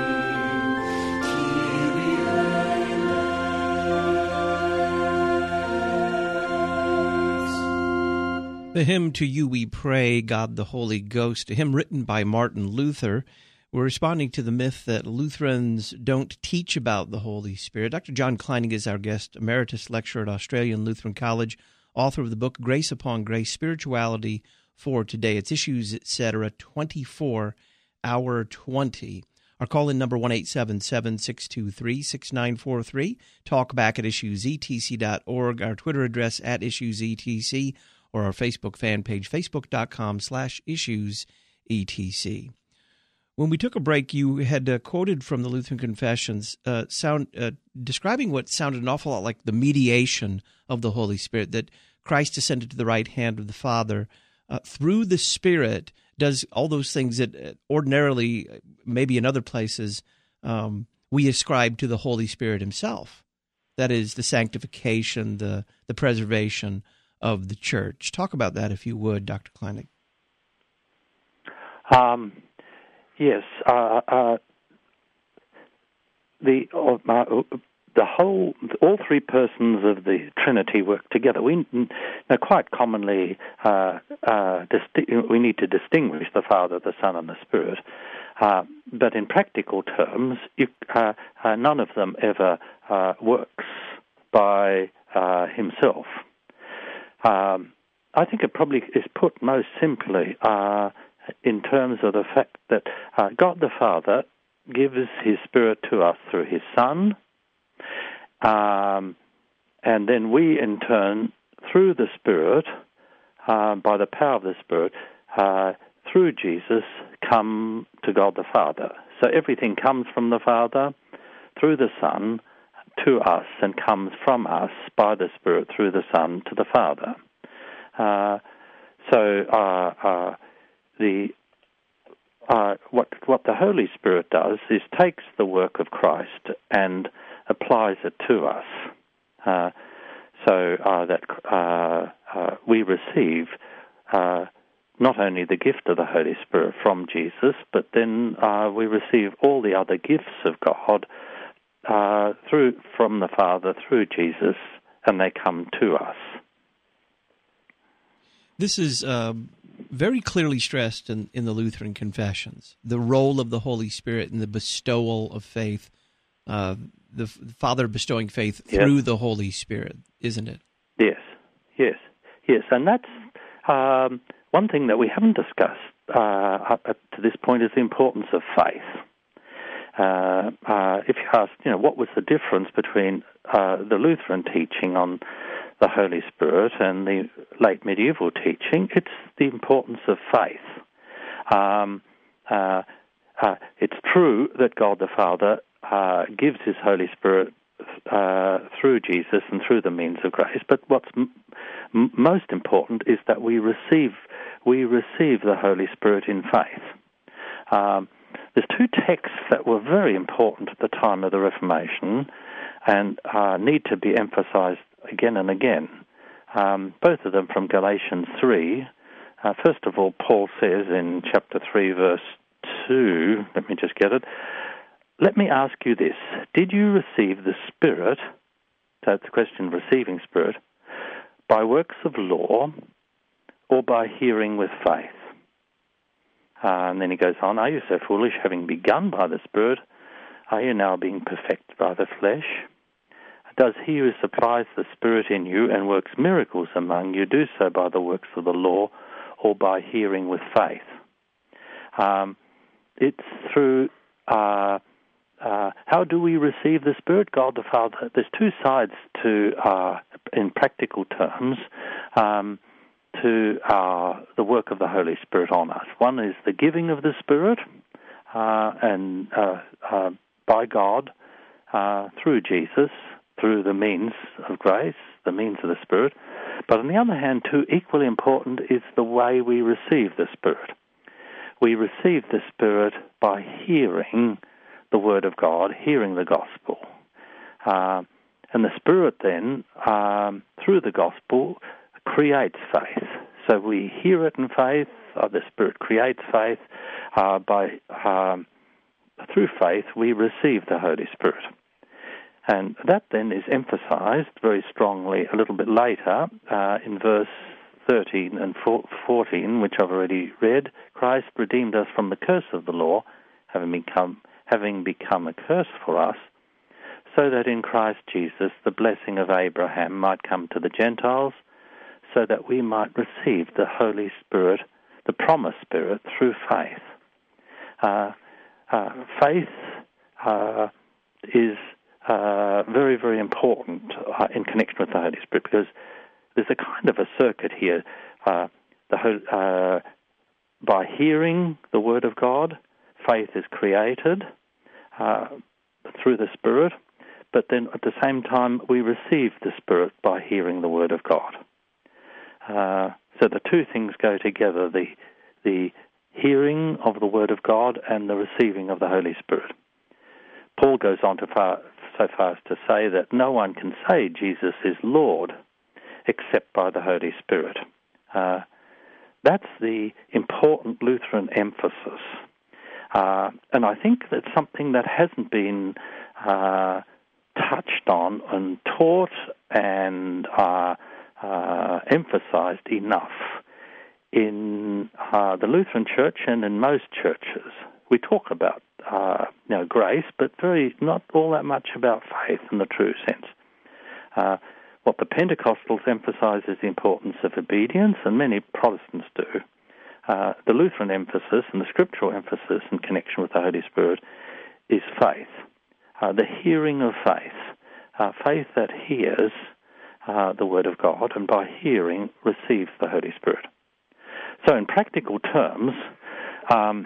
The hymn To You We Pray, God the Holy Ghost, a hymn written by Martin Luther. We're responding to the myth that Lutherans don't teach about the Holy Spirit. Doctor John Kleinig is our guest, emeritus lecturer at Australian Lutheran College, author of the book Grace Upon Grace, Spirituality for Today. It's Issues, et cetera twenty-four, hour twenty. Our call-in number one eight seven seven, six two three, six nine four three. Talk back at issues e t c dot org. Our Twitter address at issues e t c, or our Facebook fan page, facebook.com slash issues etc. When we took a break, you had uh, quoted from the Lutheran Confessions, uh, sound uh, describing what sounded an awful lot like the mediation of the Holy Spirit, that Christ ascended to the right hand of the Father. Uh, through the Spirit, does all those things that ordinarily, maybe in other places, um, we ascribe to the Holy Spirit himself. That is, the sanctification, the, the preservation of the church. Talk about that, if you would, Doctor Kleinig. Um, yes, uh, uh, the uh, the whole, all three persons of the Trinity work together. We now quite commonly uh, uh, disti- we need to distinguish the Father, the Son, and the Spirit. Uh, but in practical terms, you, uh, uh, none of them ever uh, works by uh, himself. Um, I think it probably is put most simply uh, in terms of the fact that uh, God the Father gives his Spirit to us through his Son, um, and then we in turn, through the Spirit, uh, by the power of the Spirit, uh, through Jesus, come to God the Father. So everything comes from the Father, through the Son, to us, and comes from us by the Spirit through the Son to the Father. Uh, so uh, uh, the uh, what what the Holy Spirit does is takes the work of Christ and applies it to us, uh, so uh, that uh, uh, we receive uh, not only the gift of the Holy Spirit from Jesus, but then uh, we receive all the other gifts of God uh, through from the Father through Jesus, and they come to us. This is uh, very clearly stressed in, in the Lutheran confessions, the role of the Holy Spirit in the bestowal of faith, uh, the, the Father bestowing faith through yes. the Holy Spirit, isn't it? Yes, yes, yes. And that's um, one thing that we haven't discussed uh, up to this point is the importance of faith. Uh, uh, if you ask, you know, what was the difference between uh, the Lutheran teaching on the Holy Spirit and the late medieval teaching, it's the importance of faith. Um, uh, uh, it's true that God the Father uh, gives his Holy Spirit uh, through Jesus and through the means of grace, but what's m- m- most important is that we receive we receive the Holy Spirit in faith. Um, there's two texts that were very important at the time of the Reformation and uh, need to be emphasized again and again, um, both of them from Galatians three. Uh, first of all, Paul says in chapter three, verse two, let me just get it, let me ask you this, did you receive the Spirit, that's the question of receiving Spirit, by works of law or by hearing with faith? Uh, and then he goes on, are you so foolish, having begun by the Spirit, are you now being perfected by the flesh? Does he who supplies the Spirit in you and works miracles among you do so by the works of the law or by hearing with faith? Um, it's through, uh, uh, how do we receive the Spirit? God the Father, there's two sides to, uh, in practical terms, um, to uh, the work of the Holy Spirit on us. One is the giving of the Spirit, uh, and uh, uh, by God, uh, through Jesus, through the means of grace, the means of the Spirit. But on the other hand, too, equally important is the way we receive the Spirit. We receive the Spirit by hearing the Word of God, hearing the Gospel. Uh, and the Spirit then, um, through the Gospel, creates faith. So we hear it in faith, uh, the Spirit creates faith. Uh, by um, through faith, we receive the Holy Spirit. And that then is emphasized very strongly a little bit later uh, in verse thirteen and fourteen, which I've already read. Christ redeemed us from the curse of the law, having become, having become a curse for us, so that in Christ Jesus the blessing of Abraham might come to the Gentiles, so that we might receive the Holy Spirit, the promised Spirit, through faith. Uh, uh, faith uh, is Uh, very, very important uh, in connection with the Holy Spirit, because there's a kind of a circuit here. Uh, the uh, by hearing the Word of God, faith is created uh, through the Spirit, but then at the same time we receive the Spirit by hearing the Word of God. Uh, so the two things go together, the the hearing of the Word of God and the receiving of the Holy Spirit. Paul goes on to far, so far as to say that no one can say Jesus is Lord except by the Holy Spirit. Uh, that's the important Lutheran emphasis. Uh, and I think that's something that hasn't been uh, touched on and taught and uh, uh, emphasized enough in uh, the Lutheran Church and in most churches. We talk about uh, you know, grace, but very not all that much about faith in the true sense. Uh, what the Pentecostals emphasize is the importance of obedience, and many Protestants do. Uh, the Lutheran emphasis and the scriptural emphasis in connection with the Holy Spirit is faith, uh, the hearing of faith, uh, faith that hears uh, the Word of God, and by hearing receives the Holy Spirit. So in practical terms, um,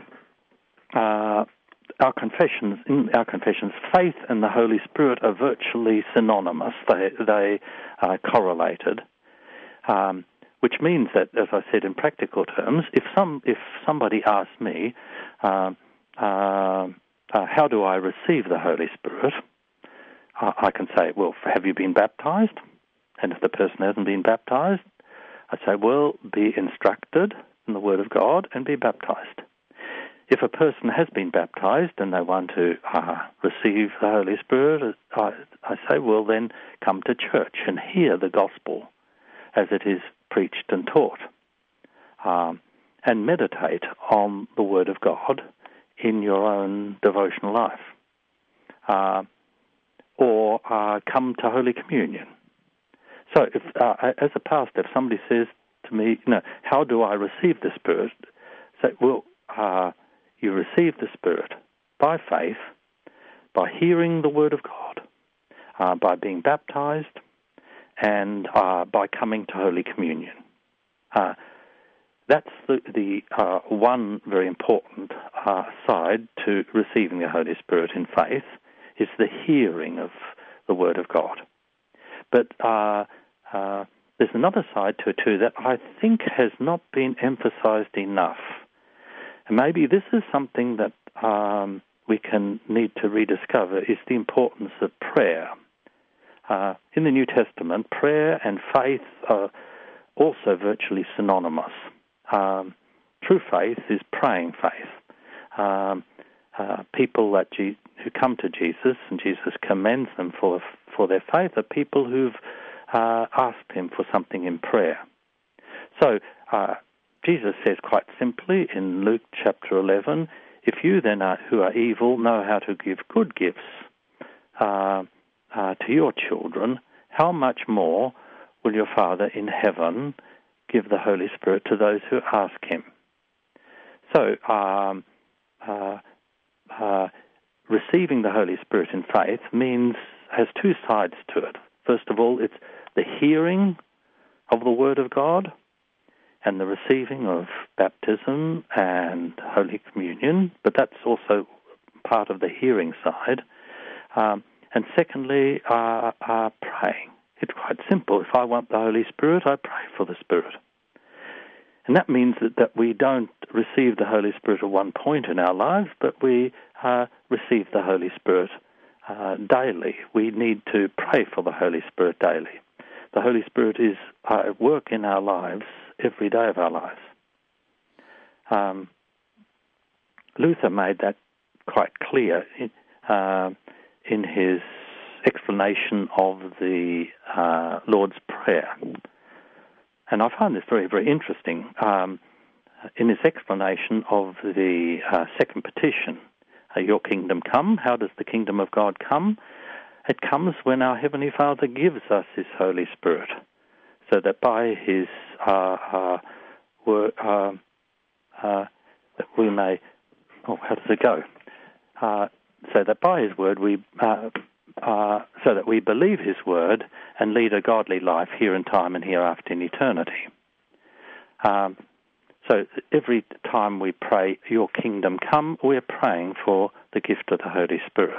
uh, our confessions, in our confessions, faith and the Holy Spirit are virtually synonymous. They they are correlated. Um, Which means that, as I said, in practical terms, if some if somebody asks me, uh, uh, uh, how do I receive the Holy Spirit, uh, I can say, well, have you been baptized? And if the person hasn't been baptized, I say, well, be instructed in the Word of God and be baptized. If a person has been baptized and they want to uh, receive the Holy Spirit, I, I say, well, then come to church and hear the gospel as it is preached and taught, um, and meditate on the Word of God in your own devotional life. Uh, or uh, come to Holy Communion. So if, uh, as a pastor, if somebody says to me, you know, how do I receive the Spirit? Say, well, uh, you receive the Spirit by faith, by hearing the Word of God, uh, by being baptized, and uh, by coming to Holy Communion. Uh, that's the, the uh, one very important uh, side to receiving the Holy Spirit in faith, is the hearing of the Word of God. But uh, uh, there's another side to it too that I think has not been emphasized enough. And maybe this is something that um, we can need to rediscover, is the importance of prayer. Uh, in the New Testament, prayer and faith are also virtually synonymous. Um, true faith is praying faith. Um, uh, people that Je- who come to Jesus, and Jesus commends them for for their faith, are people who've uh, asked him for something in prayer. So uh, Jesus says quite simply in Luke chapter eleven, if you then are, who are evil know how to give good gifts uh, uh, to your children, how much more will your Father in heaven give the Holy Spirit to those who ask him? So um, uh, uh, receiving the Holy Spirit in faith means has two sides to it. First of all, it's the hearing of the Word of God and the receiving of baptism and Holy Communion, but that's also part of the hearing side. Um, and secondly, uh, uh, praying. It's quite simple. If I want the Holy Spirit, I pray for the Spirit. And that means that, that we don't receive the Holy Spirit at one point in our lives, but we uh, receive the Holy Spirit uh, daily. We need to pray for the Holy Spirit daily. The Holy Spirit is uh, at work in our lives every day of our lives. Um, Luther made that quite clear in, uh, in his explanation of the uh, Lord's Prayer. And I find this very, very interesting. Um, in his explanation of the uh, second petition, uh, your kingdom come, how does the kingdom of God come? It comes when our Heavenly Father gives us his Holy Spirit, so that by his uh, uh, word, uh, uh, that we may, oh, how does it go? Uh, so that by his word we, uh, uh, so that we believe his word and lead a godly life here in time and hereafter in eternity. Um, so every time we pray, your kingdom come, we're praying for the gift of the Holy Spirit.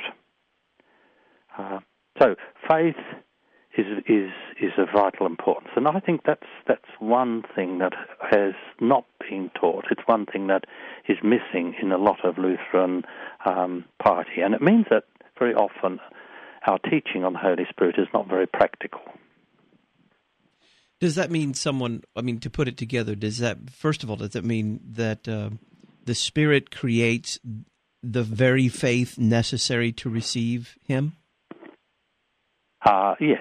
Uh, so faith is is is of vital importance, and I think that's that's one thing that has not been taught. It's one thing that is missing in a lot of Lutheran um, piety, and it means that very often our teaching on the Holy Spirit is not very practical. Does that mean someone, I mean, to put it together, does that, first of all, does that mean that uh, the Spirit creates the very faith necessary to receive Him? Uh, yes.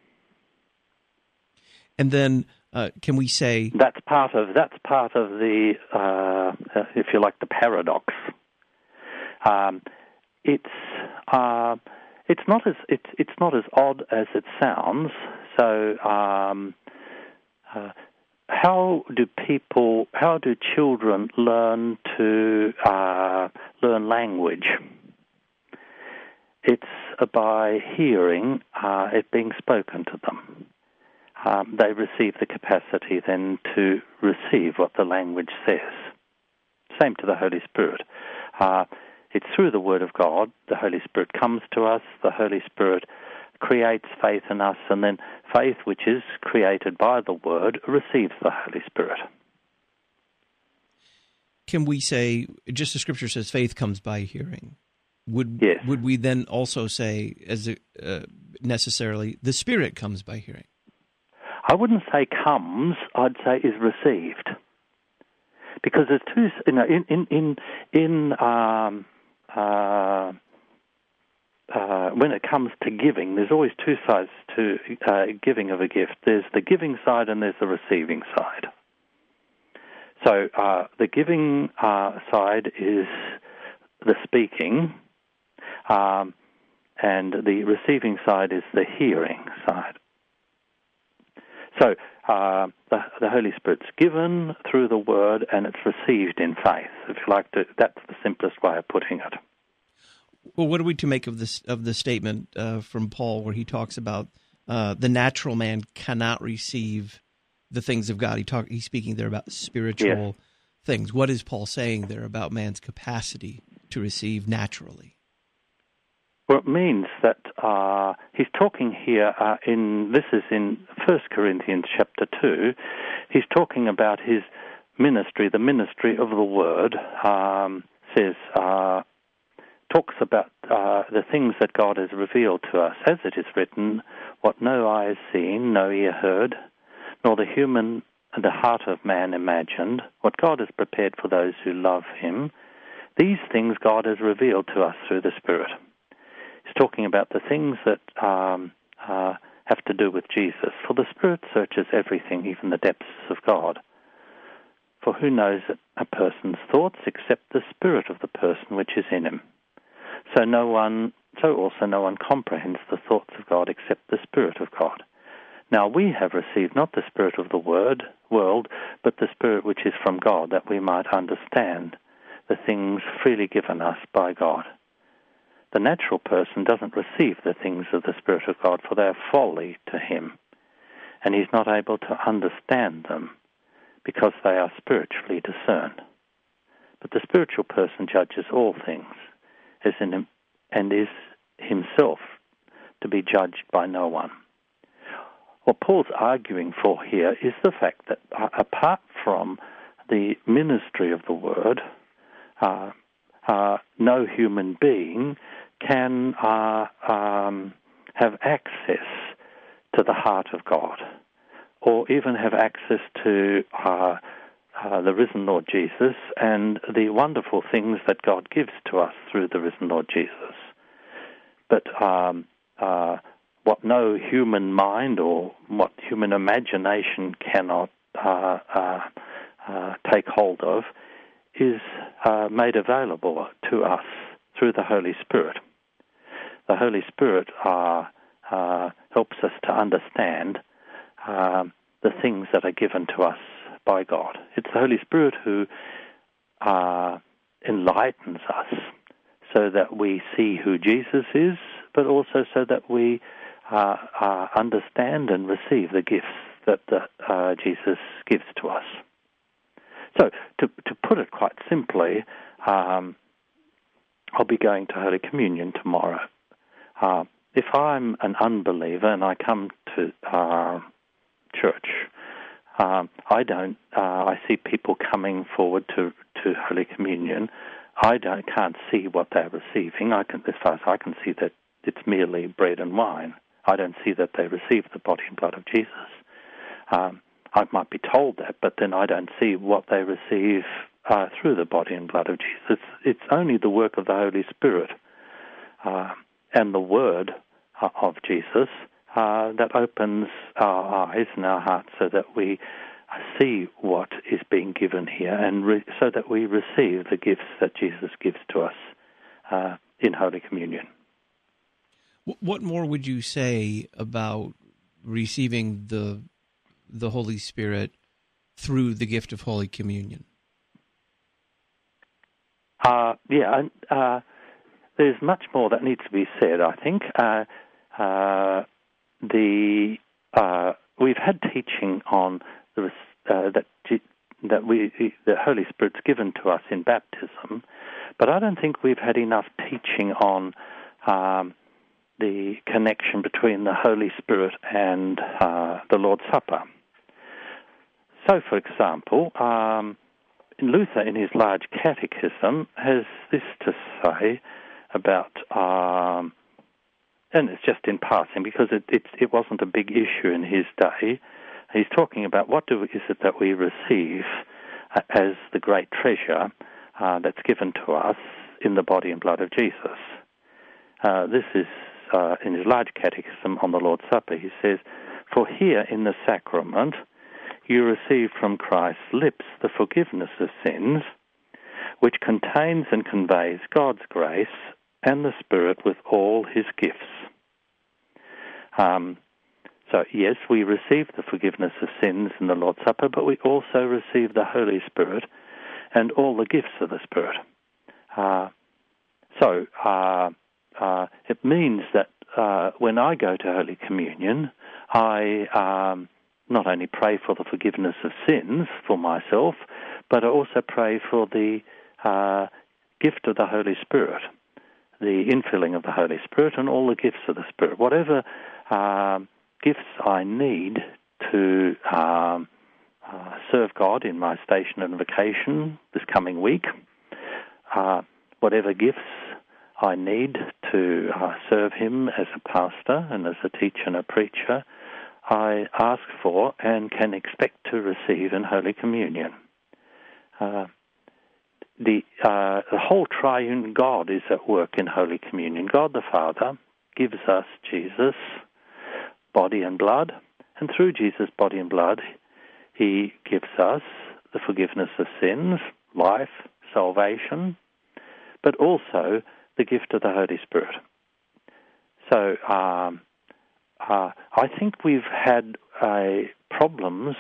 And then uh, can we say... That's part of, that's part of the, uh, if you like, the paradox. Um, it's... Uh, It's not as it's it's not as odd as it sounds. So, um, uh, how do people, how do children learn to uh, learn language? It's by hearing uh, it being spoken to them. Um, they receive the capacity then to receive what the language says. Same to the Holy Spirit. Uh, It's through the Word of God, the Holy Spirit comes to us, the Holy Spirit creates faith in us, and then faith, which is created by the Word, receives the Holy Spirit. Can we say, just the Scripture says faith comes by hearing, would yes. would we then also say, as a, uh, necessarily, the Spirit comes by hearing? I wouldn't say comes, I'd say is received. Because there's two, you know, in, in, in, in um, Uh, uh, when it comes to giving, there's always two sides to uh, giving of a gift. There's the giving side and there's the receiving side. So uh, the giving uh, side is the speaking, um, and the receiving side is the hearing side. So uh, the, the Holy Spirit's given through the Word, and it's received in faith. If you like to, that's the simplest way of putting it. Well, what are we to make of this of the statement uh, from Paul, where he talks about uh, the natural man cannot receive the things of God? He talk, he's speaking there about spiritual yes. things. What is Paul saying there about man's capacity to receive naturally? Well, it means that uh, he's talking here uh, in, this is in First Corinthians chapter two, he's talking about his ministry, the ministry of the Word, um, says, uh, talks about uh, the things that God has revealed to us, as it is written, what no eye has seen, no ear heard, nor the human, the heart of man imagined, what God has prepared for those who love Him. These things God has revealed to us through the Spirit. He's talking about the things that um, uh, have to do with Jesus. For the Spirit searches everything, even the depths of God. For who knows a person's thoughts except the spirit of the person which is in him? So no one, so also no one comprehends the thoughts of God except the Spirit of God. Now we have received not the spirit of the word, world, but the Spirit which is from God, that we might understand the things freely given us by God. The natural person doesn't receive the things of the Spirit of God, for they are folly to him, and he's not able to understand them, because they are spiritually discerned. But the spiritual person judges all things, is in him, and is himself to be judged by no one. What Paul's arguing for here is the fact that uh, apart from the ministry of the Word, uh, uh, no human being can uh, um, have access to the heart of God, or even have access to uh, uh, the risen Lord Jesus and the wonderful things that God gives to us through the risen Lord Jesus. But um, uh, what no human mind or what human imagination cannot uh, uh, uh, take hold of is uh, made available to us through the Holy Spirit. The Holy Spirit uh, uh, helps us to understand uh, the things that are given to us by God. It's the Holy Spirit who uh, enlightens us so that we see who Jesus is, but also so that we uh, uh, understand and receive the gifts that the, uh, Jesus gives to us. So, to, to put it quite simply, um, I'll be going to Holy Communion tomorrow. Uh, if I'm an unbeliever and I come to uh, church, um, I don't. Uh, I see people coming forward to, to Holy Communion. I don't, can't see what they're receiving. I can, as far as I can see, that it's merely bread and wine. I don't see that they receive the body and blood of Jesus. Um, I might be told that, but then I don't see what they receive uh, through the body and blood of Jesus. It's, it's only the work of the Holy Spirit uh, and the Word uh, of Jesus uh, that opens our eyes and our hearts so that we see what is being given here, and re- so that we receive the gifts that Jesus gives to us uh, in Holy Communion. What more would you say about receiving the the Holy Spirit through the gift of Holy Communion? Uh, yeah, uh, there's much more that needs to be said, I think. Uh, uh, the uh, we've had teaching on the uh, that that we the Holy Spirit's given to us in baptism, but I don't think we've had enough teaching on um, the connection between the Holy Spirit and uh, the Lord's Supper. So, for example, um, Luther, in his large catechism, has this to say about, um, and it's just in passing because it, it, it wasn't a big issue in his day. He's talking about what do, is it that we receive uh, as the great treasure uh, that's given to us in the body and blood of Jesus. Uh, this is uh, in his large catechism on the Lord's Supper. He says, "For here in the sacrament you receive from Christ's lips the forgiveness of sins, which contains and conveys God's grace and the Spirit with all his gifts." Um, so, yes, we receive the forgiveness of sins in the Lord's Supper, but we also receive the Holy Spirit and all the gifts of the Spirit. Uh, so, uh, uh, it means that uh, when I go to Holy Communion, I... Um, not only pray for the forgiveness of sins for myself, but I also pray for the uh, gift of the Holy Spirit, the infilling of the Holy Spirit and all the gifts of the Spirit. Whatever uh, gifts I need to um, uh, serve God in my station and vocation this coming week, uh, whatever gifts I need to uh, serve him as a pastor and as a teacher and a preacher, I ask for and can expect to receive in Holy Communion. Uh, the, uh, the whole triune God is at work in Holy Communion. God the Father gives us Jesus, body and blood, and through Jesus' body and blood, he gives us the forgiveness of sins, life, salvation, but also the gift of the Holy Spirit. So, um, Uh, I think we've had uh, problems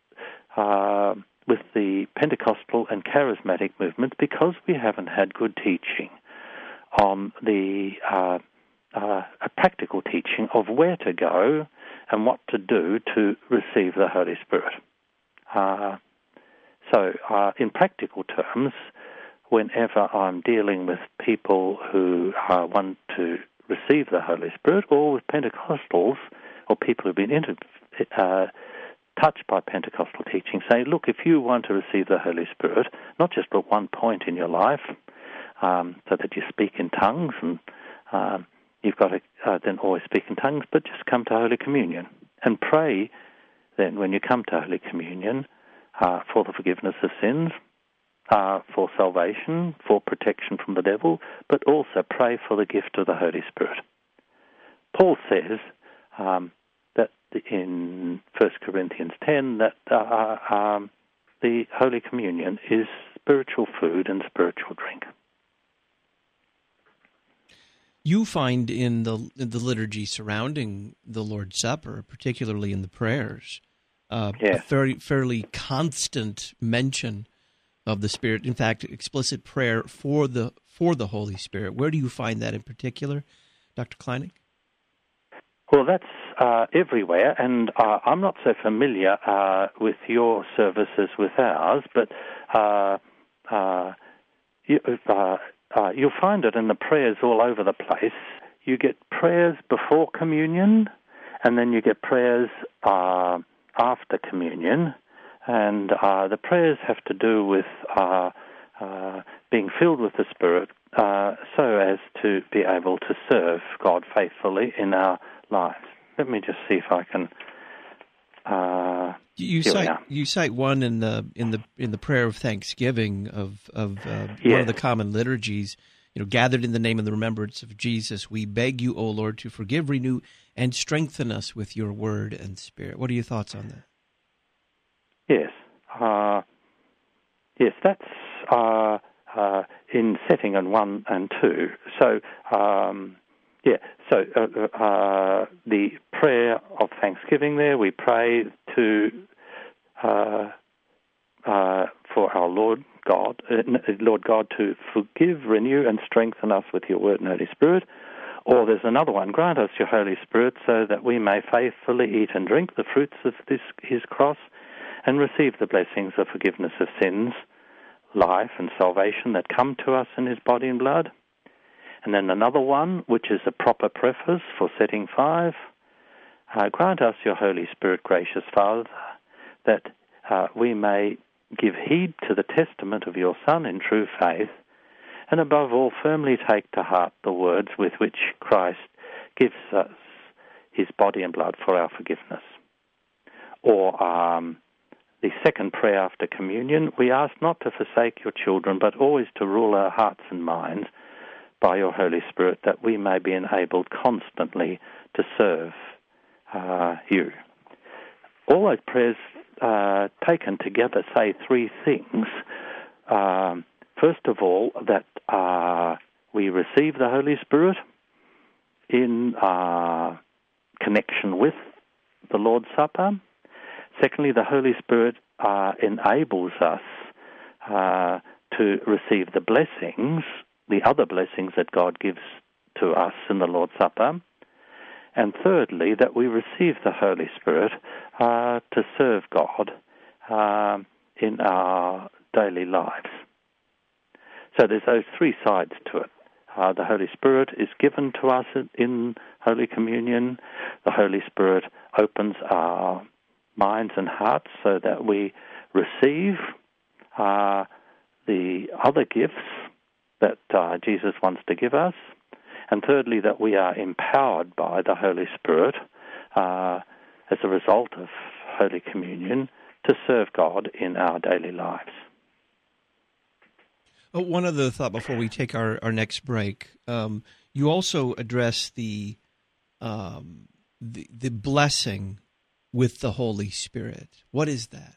uh, with the Pentecostal and charismatic movements because we haven't had good teaching on the uh, uh, a practical teaching of where to go and what to do to receive the Holy Spirit. Uh, so, uh, in practical terms, whenever I'm dealing with people who uh, want to receive the Holy Spirit, or with Pentecostals, or people who've been inter- uh, touched by Pentecostal teaching, say, look, if you want to receive the Holy Spirit, not just at one point in your life, um, so that you speak in tongues, and um, you've got to uh, then always speak in tongues, but just come to Holy Communion and pray then when you come to Holy Communion uh, for the forgiveness of sins, Uh, for salvation, for protection from the devil, but also pray for the gift of the Holy Spirit. Paul says um, that in First Corinthians ten that uh, um, the Holy Communion is spiritual food and spiritual drink. You find in the in the liturgy surrounding the Lord's Supper, particularly in the prayers, uh, yes. a fairly, fairly constant mention of the Spirit. In fact, explicit prayer for the for the Holy Spirit. Where do you find that in particular, Doctor Kleinig? Well, that's uh, everywhere, and uh, I'm not so familiar uh, with your services with ours, but uh, uh, you, uh, uh, you'll find it in the prayers all over the place. You get prayers before communion, and then you get prayers uh, after communion. And uh, the prayers have to do with uh, uh, being filled with the Spirit uh, so as to be able to serve God faithfully in our lives. Let me just see if I can uh, You here we cite are. you cite one in the in the in the prayer of thanksgiving of of uh, one Yes. of the common liturgies. You know, gathered in the name and the remembrance of Jesus, we beg you, O Lord, to forgive, renew, and strengthen us with your word and spirit. What are your thoughts on that? Yes. Uh, yes, that's uh, uh, in setting and one and two. So, um, yeah, so uh, uh, the prayer of thanksgiving there, we pray to uh, uh, for our Lord God, uh, Lord God to forgive, renew, and strengthen us with your word and Holy Spirit. Or there's another one, grant us your Holy Spirit so that we may faithfully eat and drink the fruits of this his cross and receive the blessings of forgiveness of sins, life and salvation that come to us in his body and blood. And then another one, which is a proper preface for setting five, uh, grant us your Holy Spirit, gracious Father, that uh, we may give heed to the testament of your Son in true faith, and above all firmly take to heart the words with which Christ gives us his body and blood for our forgiveness. Or um, the second prayer after communion, we ask not to forsake your children, but always to rule our hearts and minds by your Holy Spirit, that we may be enabled constantly to serve uh, you. All those prayers uh, taken together say three things. Um, first of all, that uh, we receive the Holy Spirit in uh, connection with the Lord's Supper. Secondly, the Holy Spirit uh, enables us uh, to receive the blessings, the other blessings that God gives to us in the Lord's Supper. And thirdly, that we receive the Holy Spirit uh, to serve God uh, in our daily lives. So there's those three sides to it. Uh, the Holy Spirit is given to us in Holy Communion. The Holy Spirit opens our minds and hearts so that we receive uh, the other gifts that uh, Jesus wants to give us. And thirdly, that we are empowered by the Holy Spirit uh, as a result of Holy Communion to serve God in our daily lives. Oh, one other thought before we take our, our next break. Um, you also address the, um, the the blessing with the Holy Spirit. What is that?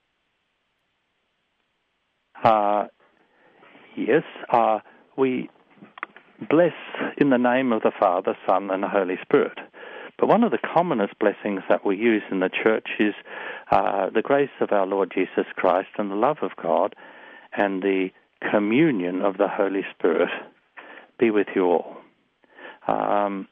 Uh, yes, uh, we bless in the name of the Father, Son, and the Holy Spirit. But one of the commonest blessings that we use in the church is uh, the grace of our Lord Jesus Christ and the love of God and the communion of the Holy Spirit be with you all. Um,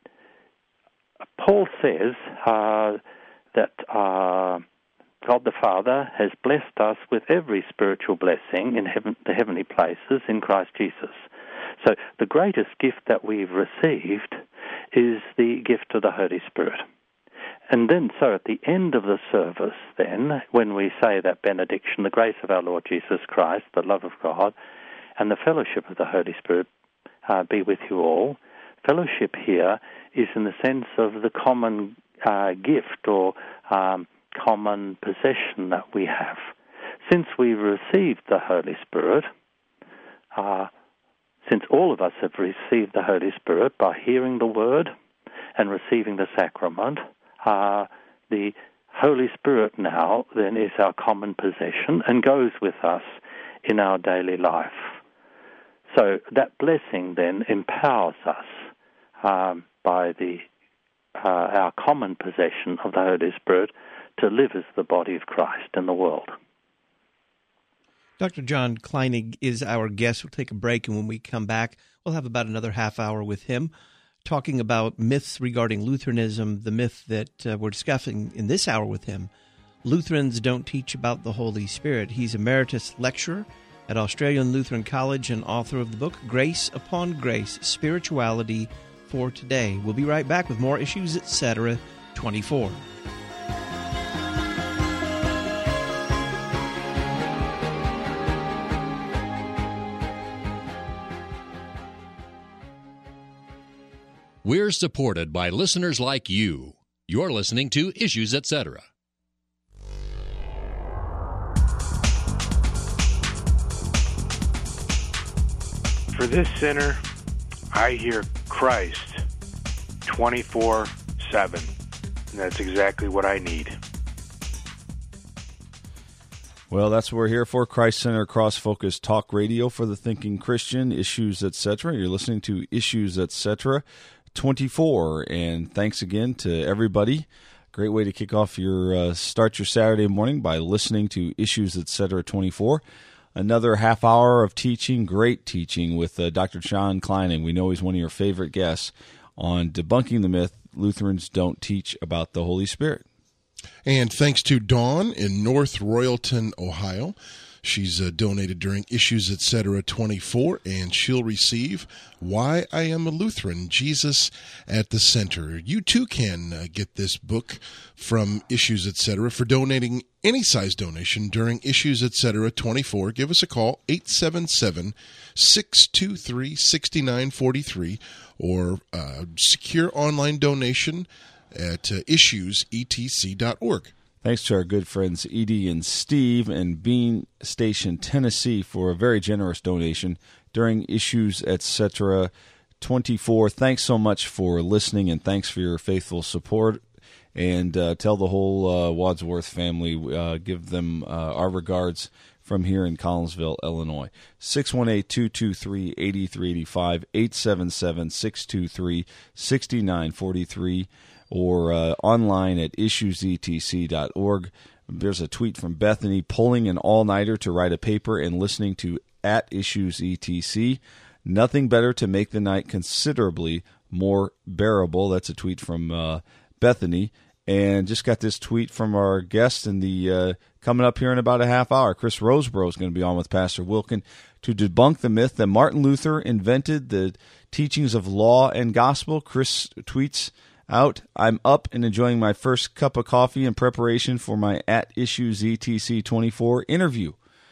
Paul says uh, that uh, God the Father has blessed us with every spiritual blessing in heaven, the heavenly places in Christ Jesus. So the greatest gift that we've received is the gift of the Holy Spirit. And then, so at the end of the service, then, when we say that benediction, the grace of our Lord Jesus Christ, the love of God, and the fellowship of the Holy Spirit uh, be with you all. Fellowship here is in the sense of the common uh, gift or um, common possession that we have. Since we've received the Holy Spirit, uh, since all of us have received the Holy Spirit by hearing the Word and receiving the sacrament, uh, the Holy Spirit now then is our common possession and goes with us in our daily life. So that blessing then empowers us um, by the uh, our common possession of the Holy Spirit to live as the body of Christ in the world. Doctor John Kleinig is our guest. We'll take a break, and when we come back, we'll have about another half hour with him, talking about myths regarding Lutheranism, the myth that uh, we're discussing in this hour with him. Lutherans don't teach about the Holy Spirit. He's emeritus lecturer at Australian Lutheran College and author of the book, Grace Upon Grace, Spirituality for Today. We'll be right back with more Issues, et cetera, twenty-four. We're supported by listeners like you. You're listening to Issues, et cetera. For this sinner, I hear Christ twenty-four seven, and that's exactly what I need. Well, that's what we're here for. Christ Center Cross Focus Talk Radio for the Thinking Christian, Issues, et cetera. You're listening to Issues, et cetera, twenty-four. And thanks again to everybody. Great way to kick off your, uh, start your Saturday morning by listening to Issues, et cetera, twenty-four. Another half hour of teaching, great teaching with uh, Doctor John Kleining. We know he's one of your favorite guests on debunking the myth Lutherans don't teach about the Holy Spirit. And thanks to Dawn in North Royalton, Ohio. She's uh, donated during Issues, et cetera, twenty-four, and she'll receive Why I Am a Lutheran, Jesus at the Center. You too can uh, get this book from Issues, et cetera, for donating any size donation during Issues, et cetera, twenty-four. Give us a call, eight seven seven, six two three, six nine four three, or uh, secure online donation at uh, issues e t c dot org. Thanks to our good friends Edie and Steve in Bean Station, Tennessee, for a very generous donation during Issues, et cetera, twenty-four. Thanks so much for listening, and thanks for your faithful support. And uh, tell the whole uh, Wadsworth family, uh, give them uh, our regards from here in Collinsville, Illinois. six one eight, two two three, eight three eight five, eight seven seven, six two three, six nine four three. Or uh, online at issues e t c dot org. There's a tweet from Bethany, pulling an all-nighter to write a paper and listening to at issues e t c. Nothing better to make the night considerably more bearable. That's a tweet from uh, Bethany. And just got this tweet from our guest in the uh, coming up here in about a half hour. Chris Rosebrough is going to be on with Pastor Wilkin to debunk the myth that Martin Luther invented the teachings of law and gospel. Chris tweets out, I'm up and enjoying my first cup of coffee in preparation for my at Issues E T C twenty-four interview.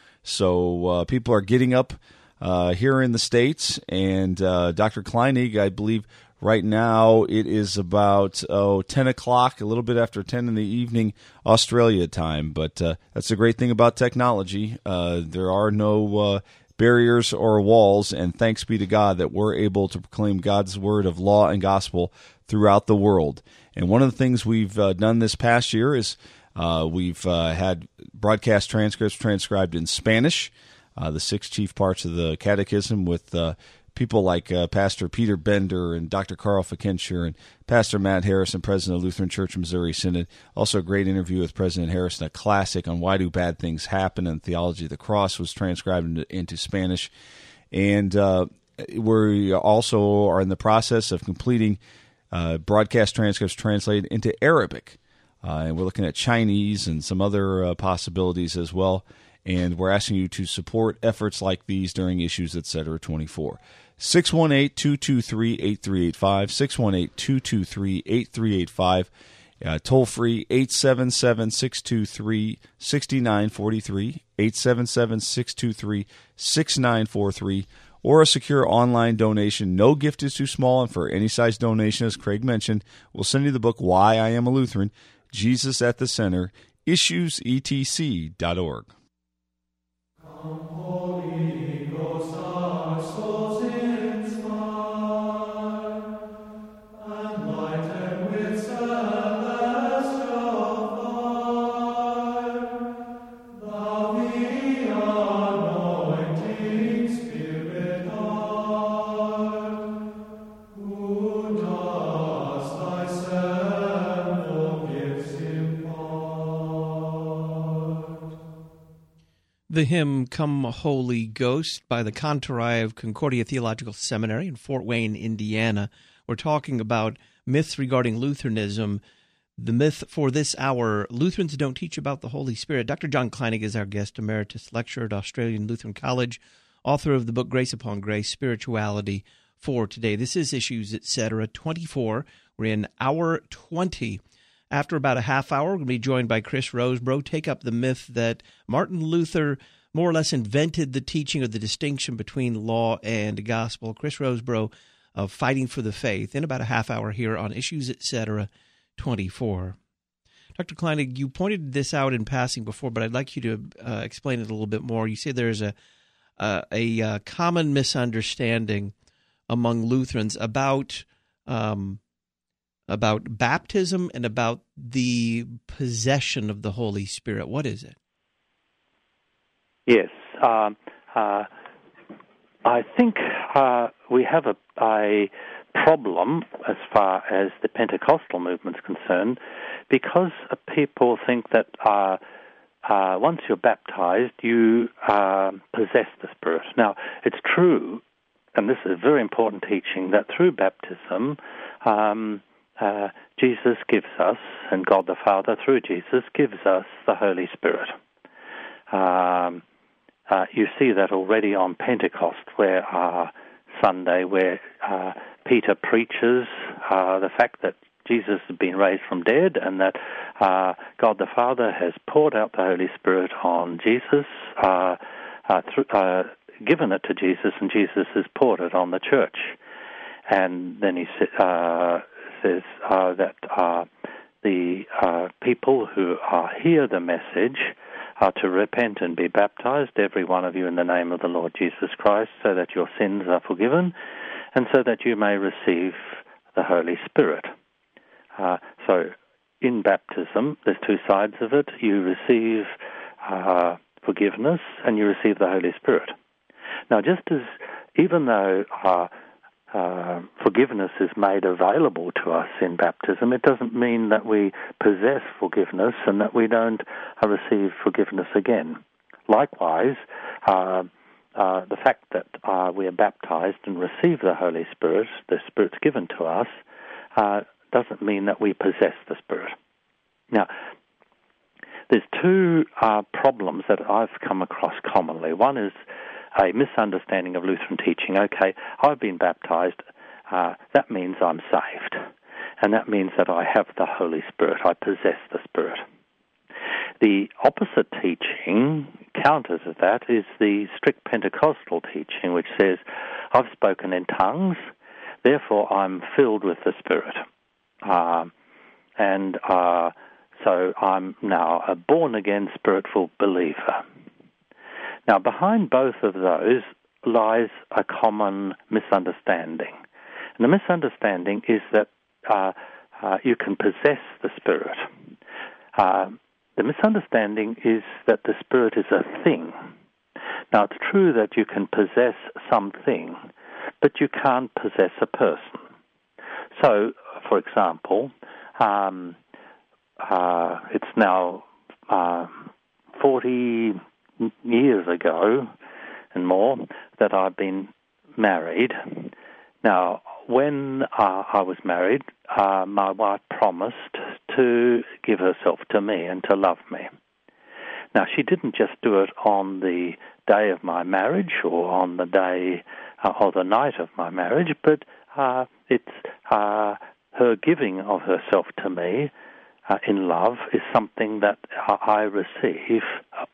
So uh, people are getting up uh, here in the States, and uh, Doctor Kleinig, I believe right now it is about oh, ten o'clock, a little bit after ten in the evening, Australia time. But uh, that's the great thing about technology. Uh, there are no uh, barriers or walls, and thanks be to God that we're able to proclaim God's word of law and gospel throughout the world. And one of the things we've uh, done this past year is uh, we've uh, had broadcast transcripts transcribed in Spanish, uh, the six chief parts of the Catechism, with uh, people like uh, Pastor Peter Bender and Doctor Carl Fickenscher and Pastor Matt Harrison, President of Lutheran Church Missouri Synod. Also a great interview with President Harrison, a classic on why do bad things happen, and theology of the cross was transcribed into, into Spanish. And uh, we also are in the process of completing Uh, broadcast transcripts translated into Arabic. Uh, and we're looking at Chinese and some other uh, possibilities as well. And we're asking you to support efforts like these during Issues, et cetera, twenty-four. six one eight, two two three, eight three eight five, six one eight, two two three, eight three eight five. Uh, toll free, eight seven seven, six two three, six nine four three, eight seven seven, six two three, six nine four three. Or a secure online donation. No gift is too small, and for any size donation, as Craig mentioned, we'll send you the book, Why I Am a Lutheran, Jesus at the Center, issues e t c dot org. The hymn Come Holy Ghost by the Cantorai of Concordia Theological Seminary in Fort Wayne, Indiana. We're talking about myths regarding Lutheranism. The myth for this hour, Lutherans don't teach about the Holy Spirit. Doctor John Kleinig is our guest, emeritus lecturer at Australian Lutheran College, author of the book Grace Upon Grace, Spirituality for Today. This is Issues, et cetera, twenty-four. We're in hour twenty. After about a half hour, we're going to be joined by Chris Rosebrough, take up the myth that Martin Luther more or less invented the teaching of the distinction between law and gospel. Chris Rosebrough of Fighting for the Faith in about a half hour here on Issues, et cetera, twenty-four. Doctor Kleinig, you pointed this out in passing before, but I'd like you to uh, explain it a little bit more. You say there's a, uh, a uh, common misunderstanding among Lutherans about um, about baptism and about the possession of the Holy Spirit. What is it? Yes. Um, uh, I think uh, we have a, a problem as far as the Pentecostal movement's concerned, because people think that uh, uh, once you're baptized, you uh, possess the Spirit. Now, it's true, and this is a very important teaching, that through baptism, um, uh, Jesus gives us, and God the Father through Jesus gives us the Holy Spirit. Um, uh, you see that already on Pentecost, where uh, Sunday, where uh, Peter preaches uh, the fact that Jesus has been raised from dead, and that uh, God the Father has poured out the Holy Spirit on Jesus, uh, uh, through, uh, given it to Jesus, and Jesus has poured it on the church. And then he uh, says uh, that uh, the uh, people who uh, hear the message are to repent and be baptized, every one of you, in the name of the Lord Jesus Christ, so that your sins are forgiven, and so that you may receive the Holy Spirit. Uh, so in baptism, there's two sides of it. You receive uh, forgiveness, and you receive the Holy Spirit. Now, just as, even though uh, uh, forgiveness is made available to us in baptism, it doesn't mean that we possess forgiveness and that we don't uh, receive forgiveness again. Likewise, uh, uh, the fact that uh, we are baptized and receive the Holy Spirit, the Spirit's given to us, uh, doesn't mean that we possess the Spirit. Now, there's two uh, problems that I've come across commonly. One is a misunderstanding of Lutheran teaching. Okay, I've been baptized, uh, that means I'm saved. And that means that I have the Holy Spirit, I possess the Spirit. The opposite teaching, counter to that, is the strict Pentecostal teaching, which says, I've spoken in tongues, therefore I'm filled with the Spirit. Uh, and uh, so I'm now a born-again, spirit-filled believer. Now, behind both of those lies a common misunderstanding. And the misunderstanding is that uh, uh, you can possess the Spirit. Uh, the misunderstanding is that the Spirit is a thing. Now, it's true that you can possess something, but you can't possess a person. So, for example, um, uh, it's now uh, forty years ago and more that I've been married. Now, when uh, I was married, uh, my wife promised to give herself to me and to love me. Now, she didn't just do it on the day of my marriage or on the day uh, or the night of my marriage, but uh, it's uh, her giving of herself to me uh, in love is something that I receive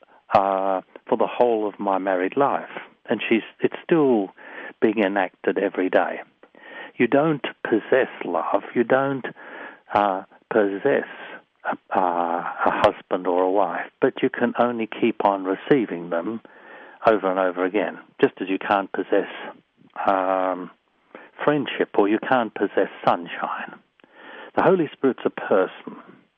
uh, for the whole of my married life. And she's it's still being enacted every day. You don't possess love. You don't uh, possess a, a husband or a wife, but you can only keep on receiving them over and over again, just as you can't possess um, friendship or you can't possess sunshine. The Holy Spirit's a person.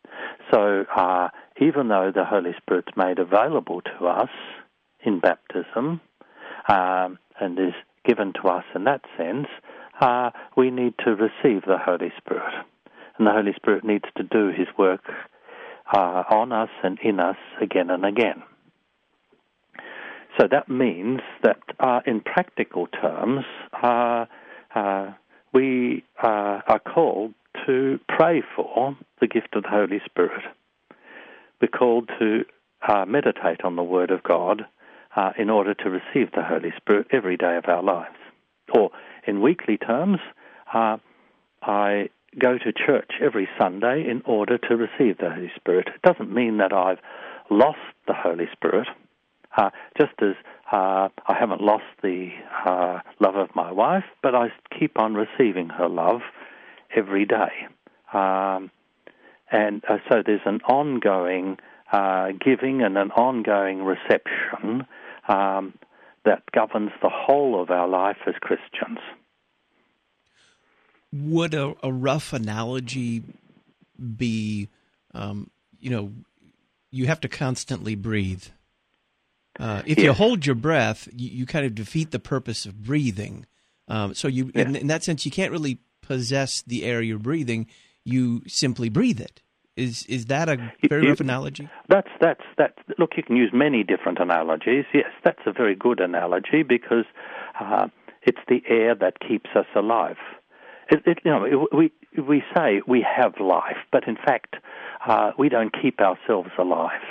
So uh, even though the Holy Spirit's made available to us in baptism um, and is given to us in that sense, uh, we need to receive the Holy Spirit. And the Holy Spirit needs to do his work uh, on us and in us again and again. So that means that uh, in practical terms, uh, uh, we uh, are called to pray for the gift of the Holy Spirit. We're called to uh, meditate on the Word of God uh, in order to receive the Holy Spirit every day of our lives. Or in weekly terms, uh, I go to church every Sunday in order to receive the Holy Spirit. It doesn't mean that I've lost the Holy Spirit, uh, just as uh, I haven't lost the uh, love of my wife, but I keep on receiving her love every day. Um, and uh, so there's an ongoing uh, giving and an ongoing reception, um, that governs the whole of our life as Christians. Would a, a rough analogy be, um, you know, you have to constantly breathe. Uh, if yes. you hold your breath, you, you kind of defeat the purpose of breathing. Um, so you, yes. in, in that sense, you can't really possess the air you're breathing. You simply breathe it. Is is that a very you, rough analogy? That's that's that. Look, you can use many different analogies. Yes, that's a very good analogy because uh, it's the air that keeps us alive. It, it, you know, we we say we have life, but in fact, uh, we don't keep ourselves alive.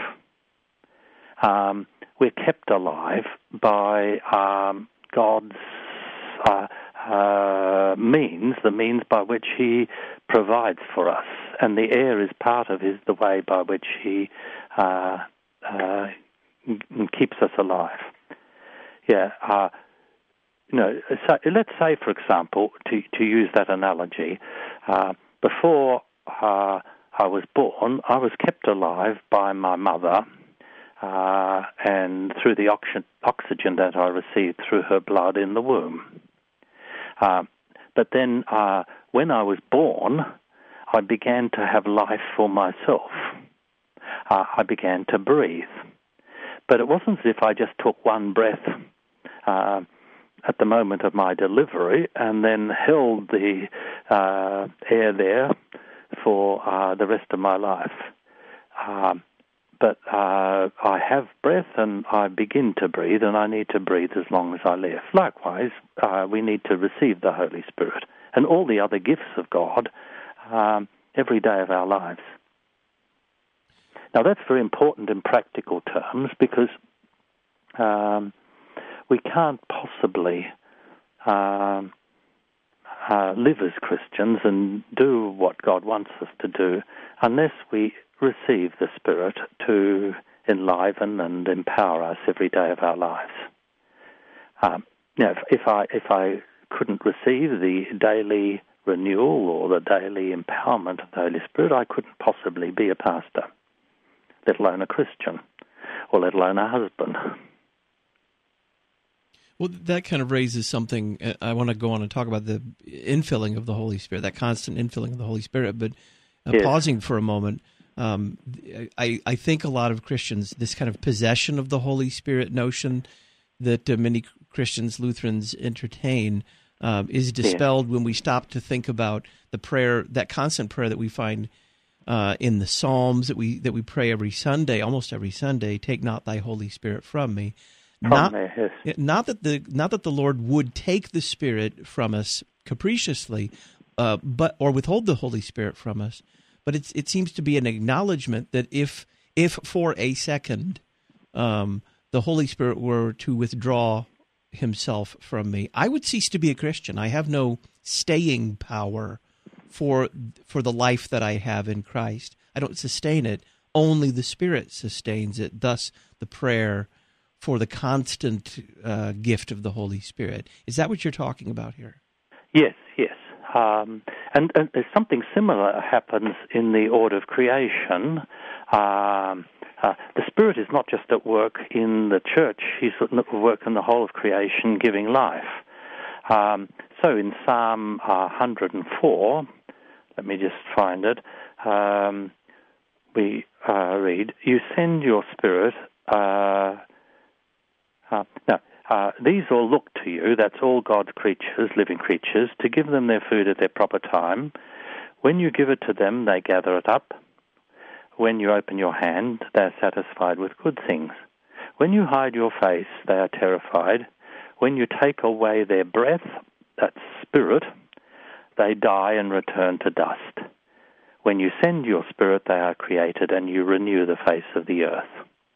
Um, we're kept alive by um, God's uh, uh, means, the means by which He provides for us, and the air is part of His the way by which He uh, uh, keeps us alive. Yeah. Uh, You know, so let's say, for example, to to use that analogy, uh, before uh, I was born, I was kept alive by my mother, uh, and through the oxygen, oxygen that I received through her blood in the womb. Uh, but then, uh, when I was born, I began to have life for myself. Uh, I began to breathe, but it wasn't as if I just took one breath. Uh, at the moment of my delivery, and then held the uh, air there for uh, the rest of my life. Um, but uh, I have breath, and I begin to breathe, and I need to breathe as long as I live. Likewise, uh, we need to receive the Holy Spirit and all the other gifts of God um, every day of our lives. Now, that's very important in practical terms because um, we can't possibly uh, uh, live as Christians and do what God wants us to do unless we receive the Spirit to enliven and empower us every day of our lives. Um, you know, if, if I if I couldn't receive the daily renewal or the daily empowerment of the Holy Spirit, I couldn't possibly be a pastor, let alone a Christian, or let alone a husband. Well, that kind of raises something. I want to go on and talk about the infilling of the Holy Spirit, that constant infilling of the Holy Spirit. But uh, yes. pausing for a moment, um, I, I think a lot of Christians, this kind of possession of the Holy Spirit notion that uh, many Christians, Lutherans entertain, um, is dispelled yes. when we stop to think about the prayer, that constant prayer that we find uh, in the Psalms that we that we pray every Sunday, almost every Sunday. Take not thy Holy Spirit from me. Not, not that the not that the Lord would take the Spirit from us capriciously, uh, but or withhold the Holy Spirit from us, but it's, it seems to be an acknowledgement that if if for a second um, the Holy Spirit were to withdraw Himself from me, I would cease to be a Christian. I have no staying power for for the life that I have in Christ. I don't sustain it. Only the Spirit sustains it. Thus, the prayer for the constant uh, gift of the Holy Spirit. Is that what you're talking about here? Yes, yes. Um, and, and there's something similar happens in the order of creation. Um, uh, the Spirit is not just at work in the church, He's at work in the whole of creation, giving life. Um, so in Psalm uh, one hundred four, let me just find it, um, we uh, read, "You send your Spirit..." Uh, Uh, no, uh, these all look to you, that's all God's creatures, living creatures, to give them their food at their proper time. When you give it to them, they gather it up. When you open your hand, they are satisfied with good things. When you hide your face, they are terrified. When you take away their breath, that's spirit, they die and return to dust. When you send your Spirit, they are created, and you renew the face of the earth.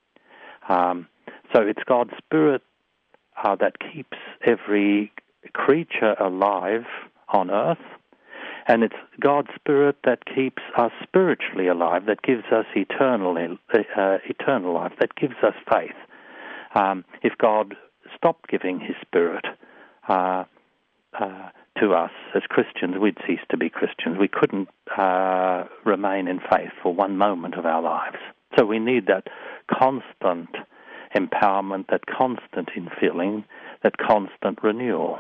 Um, So it's God's Spirit uh, that keeps every creature alive on earth, and it's God's Spirit that keeps us spiritually alive, that gives us eternal, uh, eternal life, that gives us faith. Um, if God stopped giving His Spirit uh, uh, to us as Christians, we'd cease to be Christians. We couldn't uh, remain in faith for one moment of our lives. So we need that constant empowerment, that constant infilling, that constant renewal.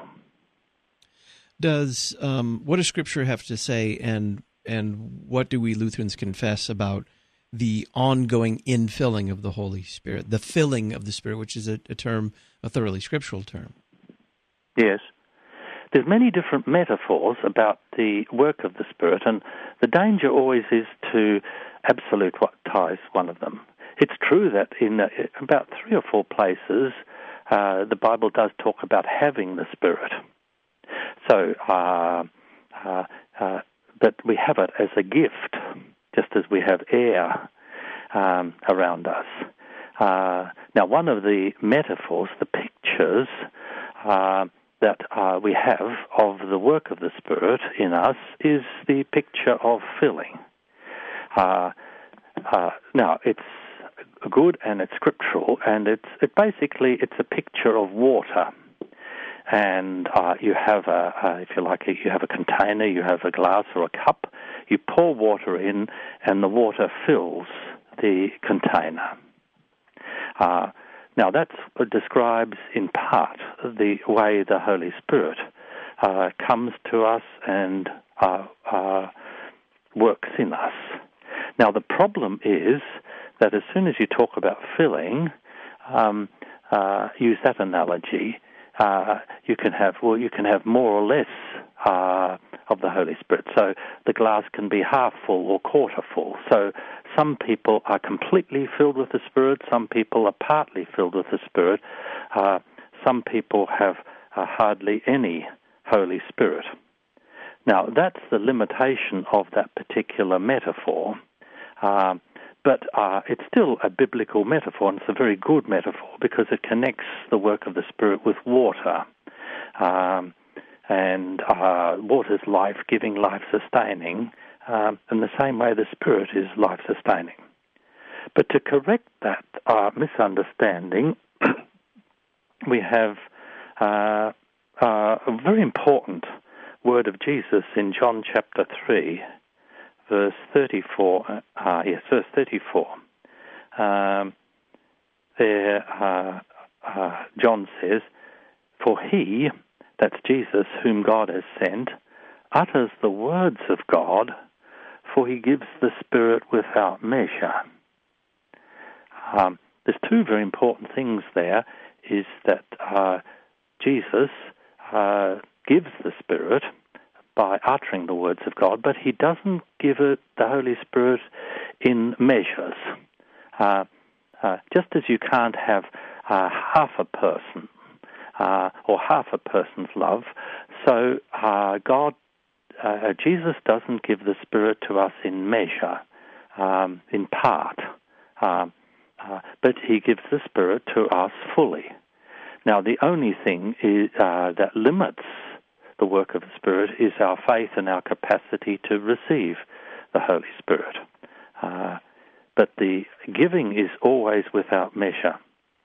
Does um, what does Scripture have to say, and and what do we Lutherans confess about the ongoing infilling of the Holy Spirit, the filling of the Spirit, which is a, a term, a thoroughly scriptural term? Yes. There's many different metaphors about the work of the Spirit, and the danger always is to absolutize one of them. It's true that in uh, about three or four places, uh, the Bible does talk about having the Spirit. So, uh, uh, uh, but we have it as a gift, just as we have air um, around us. Uh, now, one of the metaphors, the pictures uh, that uh, we have of the work of the Spirit in us is the picture of filling. Uh, uh, now, it's good and it's scriptural, and it's it basically it's a picture of water. And uh, you have a, uh, if you like, you have a container, you have a glass or a cup. You pour water in, and the water fills the container. Uh, now that describes in part the way the Holy Spirit uh, comes to us and uh, uh, works in us. Now the problem is that as soon as you talk about filling, um, uh, use that analogy. Uh, you can have well, you can have more or less uh, of the Holy Spirit. So the glass can be half full or quarter full. So some people are completely filled with the Spirit. Some people are partly filled with the Spirit. Uh, some people have uh, hardly any Holy Spirit. Now that's the limitation of that particular metaphor. Uh, But uh, it's still a biblical metaphor, and it's a very good metaphor because it connects the work of the Spirit with water. Um, and uh, water is life-giving, life-sustaining, um, in the same way the Spirit is life-sustaining. But to correct that uh, misunderstanding, we have uh, uh, a very important word of Jesus in John chapter three, verse thirty-four, uh, yes, verse thirty-four. Um, there, uh, uh, John says, "For he," that's Jesus, "whom God has sent, utters the words of God, for he gives the Spirit without measure." Um, there's two very important things there, is that uh, Jesus uh, gives the Spirit by uttering the words of God, but he doesn't give it, the Holy Spirit, in measures. Uh, uh, just as you can't have uh, half a person uh, or half a person's love, so uh, God, uh, Jesus doesn't give the Spirit to us in measure, um, in part, uh, uh, but he gives the Spirit to us fully. Now, the only thing is, uh, that limits the work of the Spirit is our faith and our capacity to receive the Holy Spirit. Uh, but the giving is always without measure.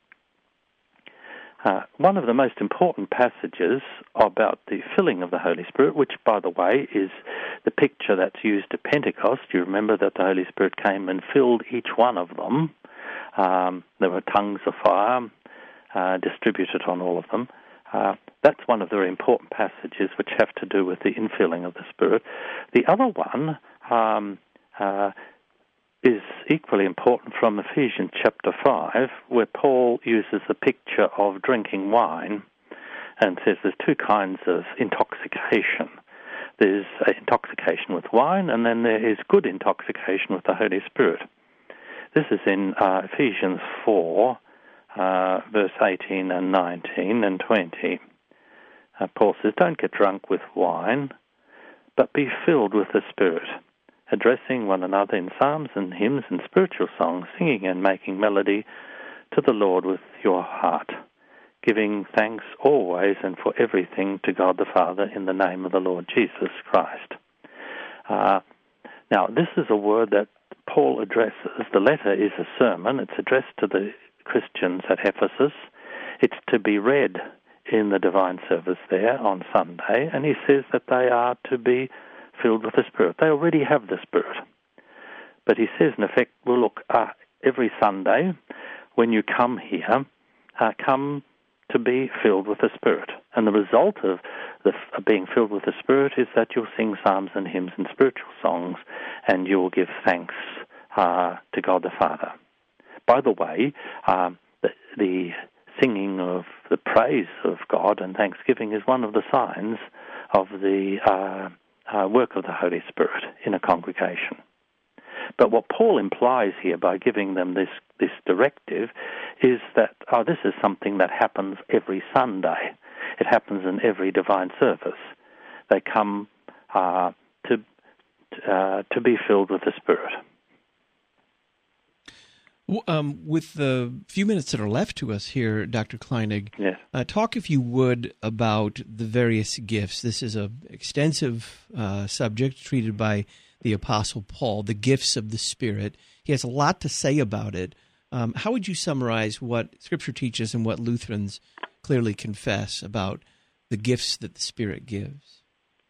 Uh, one of the most important passages about the filling of the Holy Spirit, which, by the way, is the picture that's used at Pentecost. You remember that the Holy Spirit came and filled each one of them. Um, there were tongues of fire uh, distributed on all of them. Uh, that's one of the very important passages which have to do with the infilling of the Spirit. The other one um, uh, is equally important from Ephesians chapter five, where Paul uses the picture of drinking wine and says there's two kinds of intoxication. There's intoxication with wine, and then there is good intoxication with the Holy Spirit. This is in uh, Ephesians four, Uh, verse eighteen and nineteen and twenty. Uh, Paul says, "Don't get drunk with wine, but be filled with the Spirit, addressing one another in psalms and hymns and spiritual songs, singing and making melody to the Lord with your heart, giving thanks always and for everything to God the Father in the name of the Lord Jesus Christ." Uh, now, this is a word that Paul addresses. The letter is a sermon. It's addressed to the Christians at Ephesus. It's to be read in the divine service there on Sunday, and he says that they are to be filled with the Spirit. They already have the Spirit. But he says, in effect, well, look, uh, every Sunday when you come here, uh, come to be filled with the Spirit. And the result of the, of being filled with the Spirit is that you'll sing psalms and hymns and spiritual songs, and you'll give thanks uh, to God the Father. By the way, um, the, the singing of the praise of God and thanksgiving is one of the signs of the uh, uh, work of the Holy Spirit in a congregation. But what Paul implies here by giving them this, this directive is that, oh, this is something that happens every Sunday. It happens in every divine service. They come uh, to uh, to be filled with the Spirit. Um, with the few minutes that are left to us here, Doctor Kleinig, yes. uh, talk, if you would, about the various gifts. This is an extensive uh, subject treated by the Apostle Paul, the gifts of the Spirit. He has a lot to say about it. Um, how would you summarize what Scripture teaches and what Lutherans clearly confess about the gifts that the Spirit gives?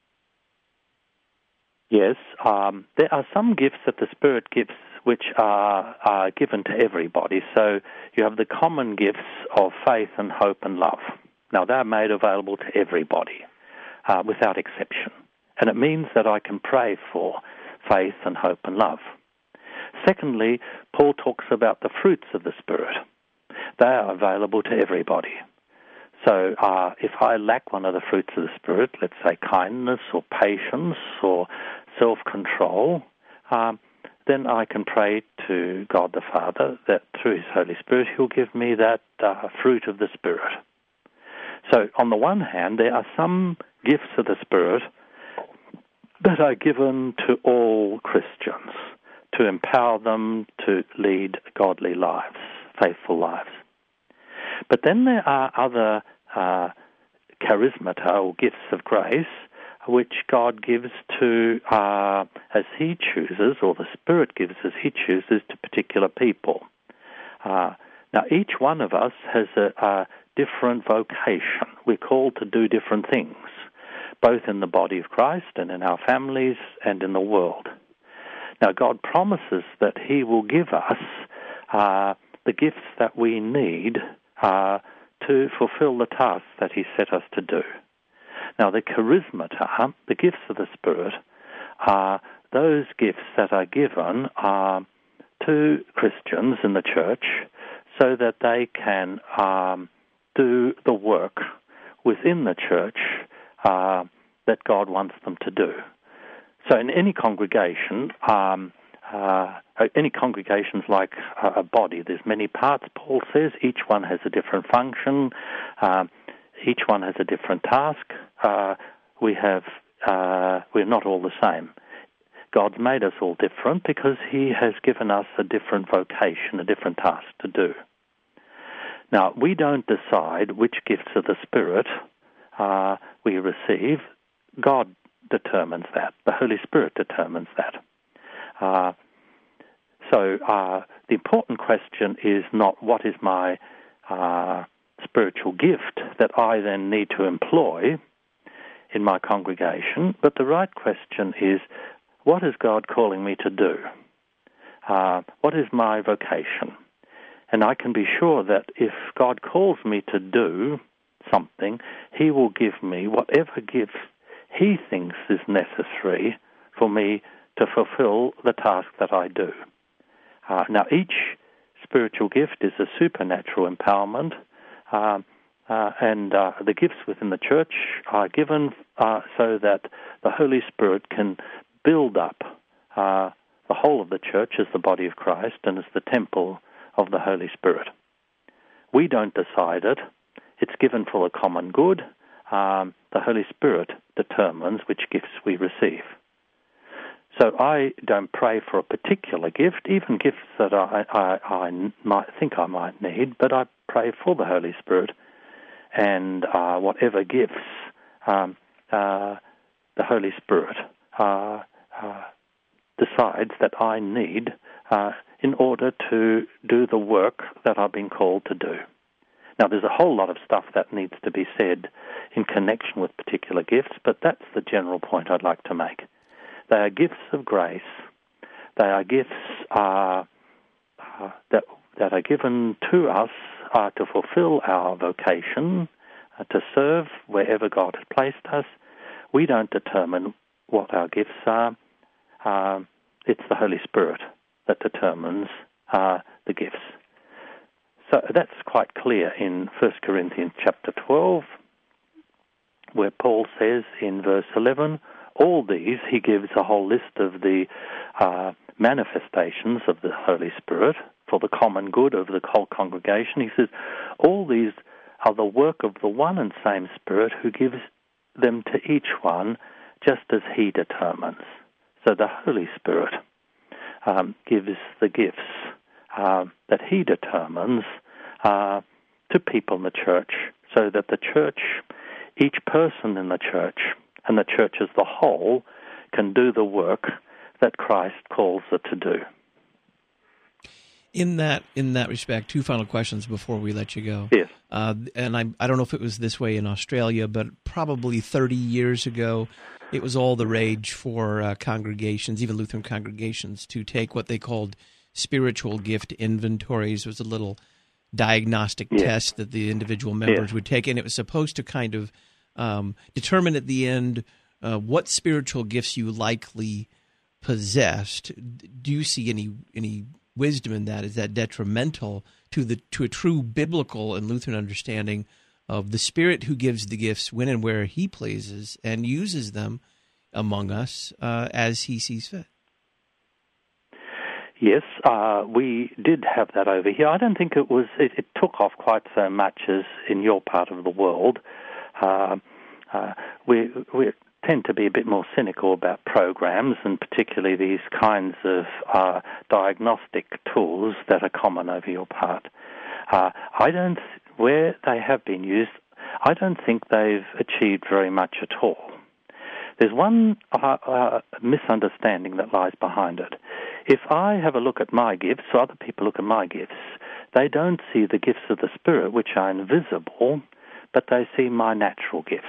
Yes, um, there are some gifts that the Spirit gives which are, are given to everybody. So you have the common gifts of faith and hope and love. Now, they're made available to everybody uh, without exception. And it means that I can pray for faith and hope and love. Secondly, Paul talks about the fruits of the Spirit. They are available to everybody. So uh, if I lack one of the fruits of the Spirit, let's say kindness or patience or self-control, um, then I can pray to God the Father that through His Holy Spirit He'll give me that uh, fruit of the Spirit. So on the one hand, there are some gifts of the Spirit that are given to all Christians to empower them to lead godly lives, faithful lives. But then there are other uh, charismata or gifts of grace which God gives to, uh, as He chooses, or the Spirit gives as He chooses to particular people. Uh, now, each one of us has a, a different vocation. We're called to do different things, both in the body of Christ and in our families and in the world. Now, God promises that He will give us uh, the gifts that we need uh, to fulfill the tasks that He set us to do. Now, the charismata, the gifts of the Spirit, are those gifts that are given uh, to Christians in the church so that they can um, do the work within the church uh, that God wants them to do. So in any congregation, um, uh, any congregation's like a, a body. There's many parts, Paul says. Each one has a different function. Um, each one has a different task. Uh, we have, uh, we're not all the same. God's made us all different because He has given us a different vocation, a different task to do. Now, we don't decide which gifts of the Spirit uh, we receive. God determines that. The Holy Spirit determines that. Uh, so uh, the important question is not what is my uh, spiritual gift that I then need to employ in my congregation, but the right question is, what is God calling me to do? Uh, what is my vocation? And I can be sure that if God calls me to do something, He will give me whatever gifts He thinks is necessary for me to fulfill the task that I do. Uh, now, each spiritual gift is a supernatural empowerment, uh, uh, and uh, the gifts within the church are given uh, so that the Holy Spirit can build up uh, the whole of the church as the body of Christ and as the temple of the Holy Spirit. We don't decide it. It's given for the common good. Um, the Holy Spirit determines which gifts we receive. So I don't pray for a particular gift, even gifts that I, I, I might think I might need, but I pray for the Holy Spirit, and uh, whatever gifts um, uh, the Holy Spirit uh, uh, decides that I need uh, in order to do the work that I've been called to do. Now, there's a whole lot of stuff that needs to be said in connection with particular gifts, but that's the general point I'd like to make. They are gifts of grace. They are gifts uh, uh, that that are given to us are to fulfill our vocation, uh, to serve wherever God has placed us. We don't determine what our gifts are. Uh, it's the Holy Spirit that determines uh, the gifts. So that's quite clear in First Corinthians chapter twelve, where Paul says in verse eleven, all these, he gives a whole list of the uh, manifestations of the Holy Spirit for the common good of the whole congregation. He says, all these are the work of the one and same Spirit who gives them to each one just as he determines. So the Holy Spirit um, gives the gifts uh, that he determines uh, to people in the church, so that the church, each person in the church, and the church as the whole, can do the work that Christ calls it to do. In that in that respect, two final questions before we let you go. Yes. Uh, and I I don't know if it was this way in Australia, but probably thirty years ago, it was all the rage for uh, congregations, even Lutheran congregations, to take what they called spiritual gift inventories. It was a little diagnostic yes. test that the individual members yes. would take, and it was supposed to kind of um, determine at the end uh, what spiritual gifts you likely possessed. Do you see any any wisdom in that? Is that detrimental to the to a true biblical and Lutheran understanding of the Spirit who gives the gifts when and where he pleases and uses them among us uh, as he sees fit? Yes, uh, we did have that over here. I don't think it was. It, it took off quite so much as in your part of the world. Uh, uh, we we tend to be a bit more cynical about programs, and particularly these kinds of uh, diagnostic tools that are common over your part. Uh, I don't, where they have been used, I don't think they've achieved very much at all. There's one uh, uh, misunderstanding that lies behind it. If I have a look at my gifts, or other people look at my gifts, they don't see the gifts of the Spirit, which are invisible, but they see my natural gifts.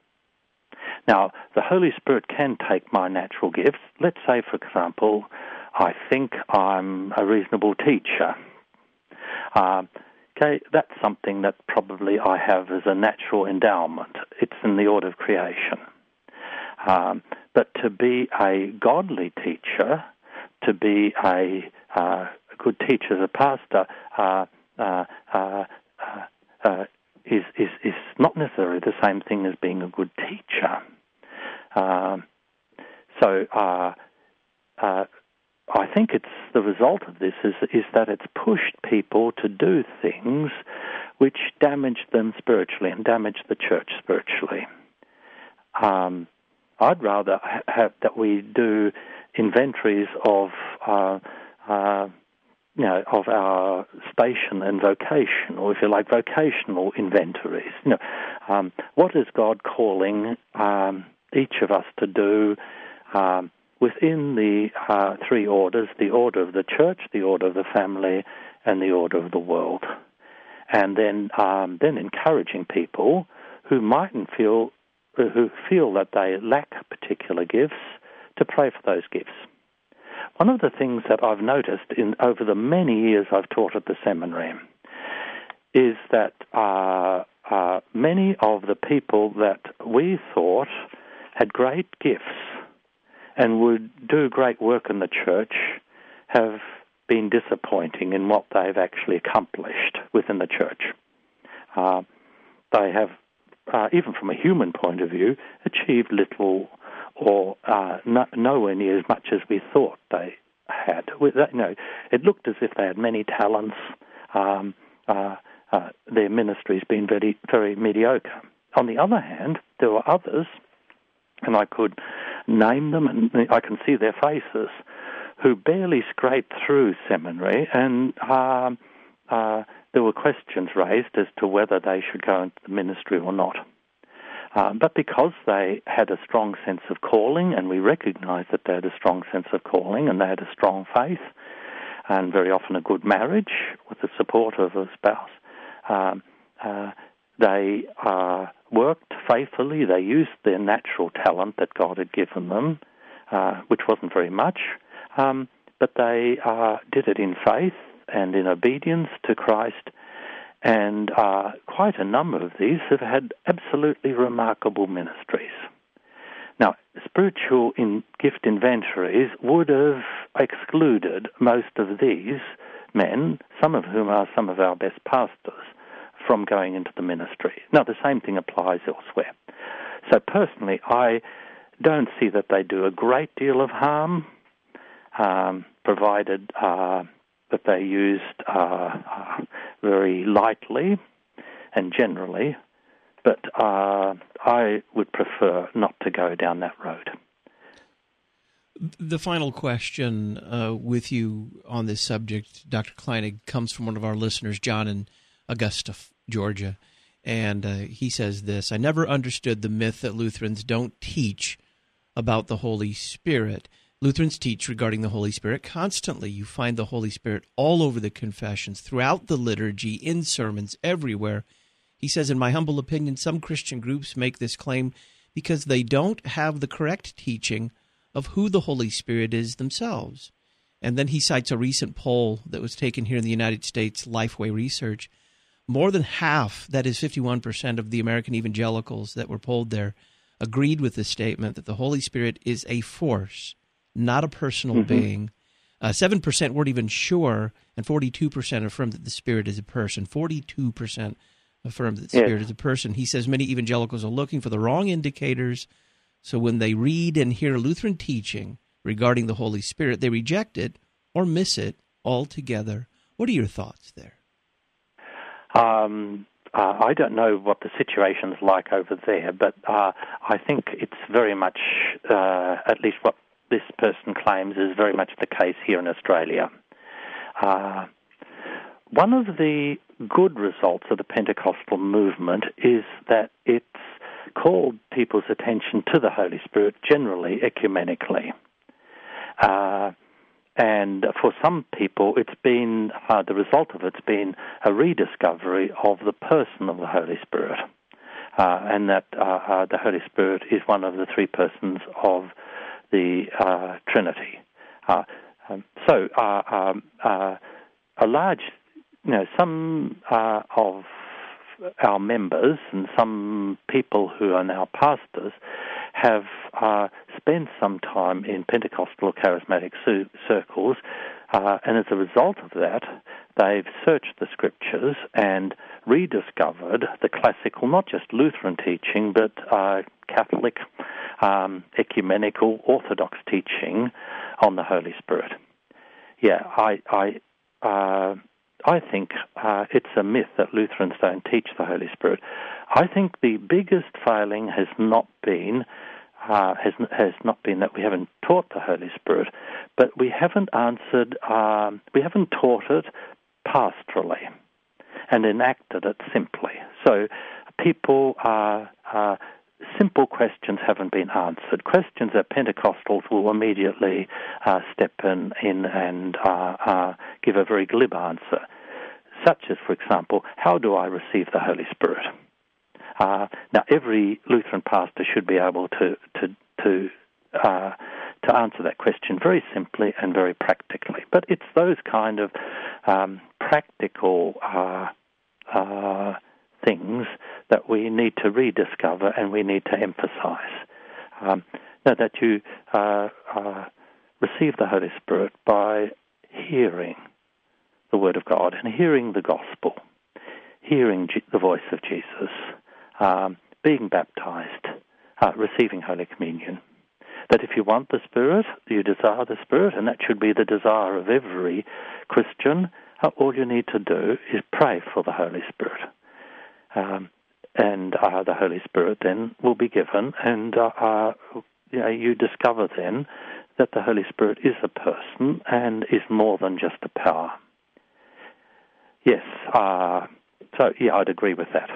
Now, the Holy Spirit can take my natural gifts. Let's say, for example, I think I'm a reasonable teacher. Uh, okay, that's something that probably I have as a natural endowment. It's in the order of creation. Um, but to be a godly teacher, to be a, uh, a good teacher as a pastor, uh, uh, uh, uh, uh, is, is, is not necessarily the same thing as being a good teacher. Um, so uh, uh, I think it's the result of this is, is that it's pushed people to do things which damage them spiritually and damage the church spiritually. Um, I'd rather ha- have that we do inventories of uh, uh, you know, of our station and vocation, or if you like, vocational inventories. You know, um, what is God calling um, each of us to do um, within the uh, three orders: the order of the church, the order of the family, and the order of the world. And then, um, then encouraging people who mightn't feel, who feel that they lack particular gifts, to pray for those gifts. One of the things that I've noticed in over the many years I've taught at the seminary is that uh, uh, many of the people that we thought had great gifts and would do great work in the church have been disappointing in what they've actually accomplished within the church. Uh, they have, uh, even from a human point of view, achieved little or uh, no, nowhere near as much as we thought they had. With that, you know, it looked as if they had many talents. Um, uh, uh, their ministry's been very, very mediocre. On the other hand, there were others, and I could name them, and I can see their faces, who barely scraped through seminary, and uh, uh, there were questions raised as to whether they should go into the ministry or not. Uh, but because they had a strong sense of calling, and we recognized that they had a strong sense of calling, and they had a strong faith, and very often a good marriage with the support of a spouse, um, uh, they uh, worked faithfully. They used their natural talent that God had given them, uh, which wasn't very much, um, but they uh, did it in faith, and in obedience to Christ. And uh, quite a number of these have had absolutely remarkable ministries. Now, spiritual in gift inventories would have excluded most of these men, some of whom are some of our best pastors, from going into the ministry. Now, the same thing applies elsewhere. So personally, I don't see that they do a great deal of harm, um, provided uh, that they used uh, uh, very lightly and generally, but uh, I would prefer not to go down that road. The final question uh, with you on this subject, Doctor Kleinig, comes from one of our listeners, John in Augusta, Georgia, and uh, he says this: I never understood the myth that Lutherans don't teach about the Holy Spirit. Lutherans teach regarding the Holy Spirit constantly. You find the Holy Spirit all over the confessions, throughout the liturgy, in sermons, everywhere. He says, in my humble opinion, some Christian groups make this claim because they don't have the correct teaching of who the Holy Spirit is themselves. And then he cites a recent poll that was taken here in the United States, Lifeway Research. More than half, that is fifty-one percent of the American evangelicals that were polled there, agreed with the statement that the Holy Spirit is a force, not a personal mm-hmm. being. Uh, seven percent weren't even sure, and forty-two percent affirmed that the Spirit is a person. forty-two percent affirmed that the yes. Spirit is a person. He says many evangelicals are looking for the wrong indicators, so when they read and hear Lutheran teaching regarding the Holy Spirit, they reject it or miss it altogether. What are your thoughts there? Um, uh, I don't know what the situation's like over there, but uh, I think it's very much, uh, at least what this person claims is very much the case here in Australia. Uh, one of the good results of the Pentecostal movement is that it's called people's attention to the Holy Spirit generally ecumenically. Uh, and for some people, it's been, uh, the result of it's been a rediscovery of the person of the Holy Spirit. Uh, and that uh, uh, the Holy Spirit is one of the three persons of the uh, Trinity. Uh, um, so uh, um, uh, a large, you know, some uh, of our members and some people who are now pastors have uh, spent some time in Pentecostal charismatic su- circles, uh, and as a result of that, they've searched the scriptures and rediscovered the classical, not just Lutheran teaching, but uh, Catholic, um, ecumenical, Orthodox teaching on the Holy Spirit. Yeah, I, I, uh, I think uh, it's a myth that Lutherans don't teach the Holy Spirit. I think the biggest failing has not been uh, has has not been that we haven't taught the Holy Spirit, but we haven't answered, um, we haven't taught it pastorally and enacted it simply. So people are. Uh, Simple questions haven't been answered. Questions that Pentecostals will immediately uh, step in, in and uh, uh, give a very glib answer, such as, for example, how do I receive the Holy Spirit? Uh, now, every Lutheran pastor should be able to to to uh, to answer that question very simply and very practically. But it's those kind of um, practical uh, uh, things that we need to rediscover and we need to emphasize. Um, now that you uh, uh, receive the Holy Spirit by hearing the Word of God and hearing the gospel, hearing G- the voice of Jesus, um, being baptized, uh, receiving Holy Communion. That if you want the Spirit, you desire the Spirit, and that should be the desire of every Christian, uh, all you need to do is pray for the Holy Spirit. Um, and uh, the Holy Spirit then will be given, and uh, uh, you know, you discover then that the Holy Spirit is a person and is more than just a power. Yes, uh, so yeah, I'd agree with that.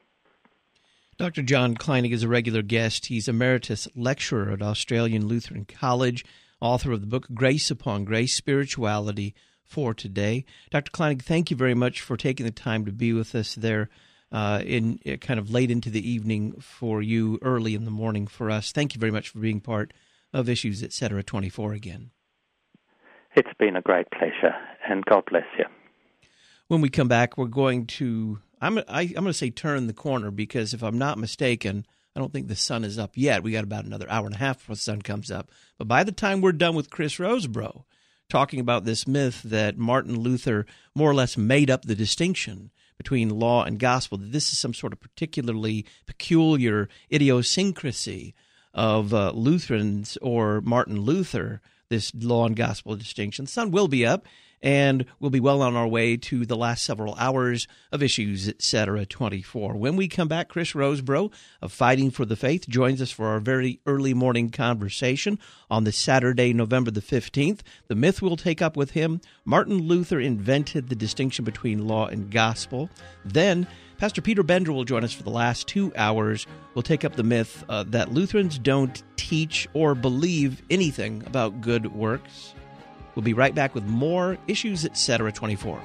Doctor John Kleinig is a regular guest. He's emeritus lecturer at Australian Lutheran College, author of the book Grace Upon Grace, Spirituality for Today. Doctor Kleinig, thank you very much for taking the time to be with us there. Uh, in uh, kind of late into the evening for you, early in the morning for us. Thank you very much for being part of Issues, et cetera, twenty-four again. It's been a great pleasure, and God bless you. When we come back, we're going to, I'm, I, I'm going to say turn the corner, because if I'm not mistaken, I don't think the sun is up yet. We got about another hour and a half before the sun comes up. But by the time we're done with Chris Rosebrough, talking about this myth that Martin Luther more or less made up the distinction between law and gospel, that this is some sort of particularly peculiar idiosyncrasy of uh, Lutherans or Martin Luther, this law and gospel distinction. The sun will be up, and we'll be well on our way to the last several hours of Issues, et cetera, twenty-four. When we come back, Chris Rosebrough of Fighting for the Faith joins us for our very early morning conversation on the Saturday, November the fifteenth. The myth we'll take up with him: Martin Luther invented the distinction between law and gospel. Then Pastor Peter Bender will join us for the last two hours. We'll take up the myth uh, that Lutherans don't teach or believe anything about good works. We'll be right back with more Issues, et cetera, twenty-four.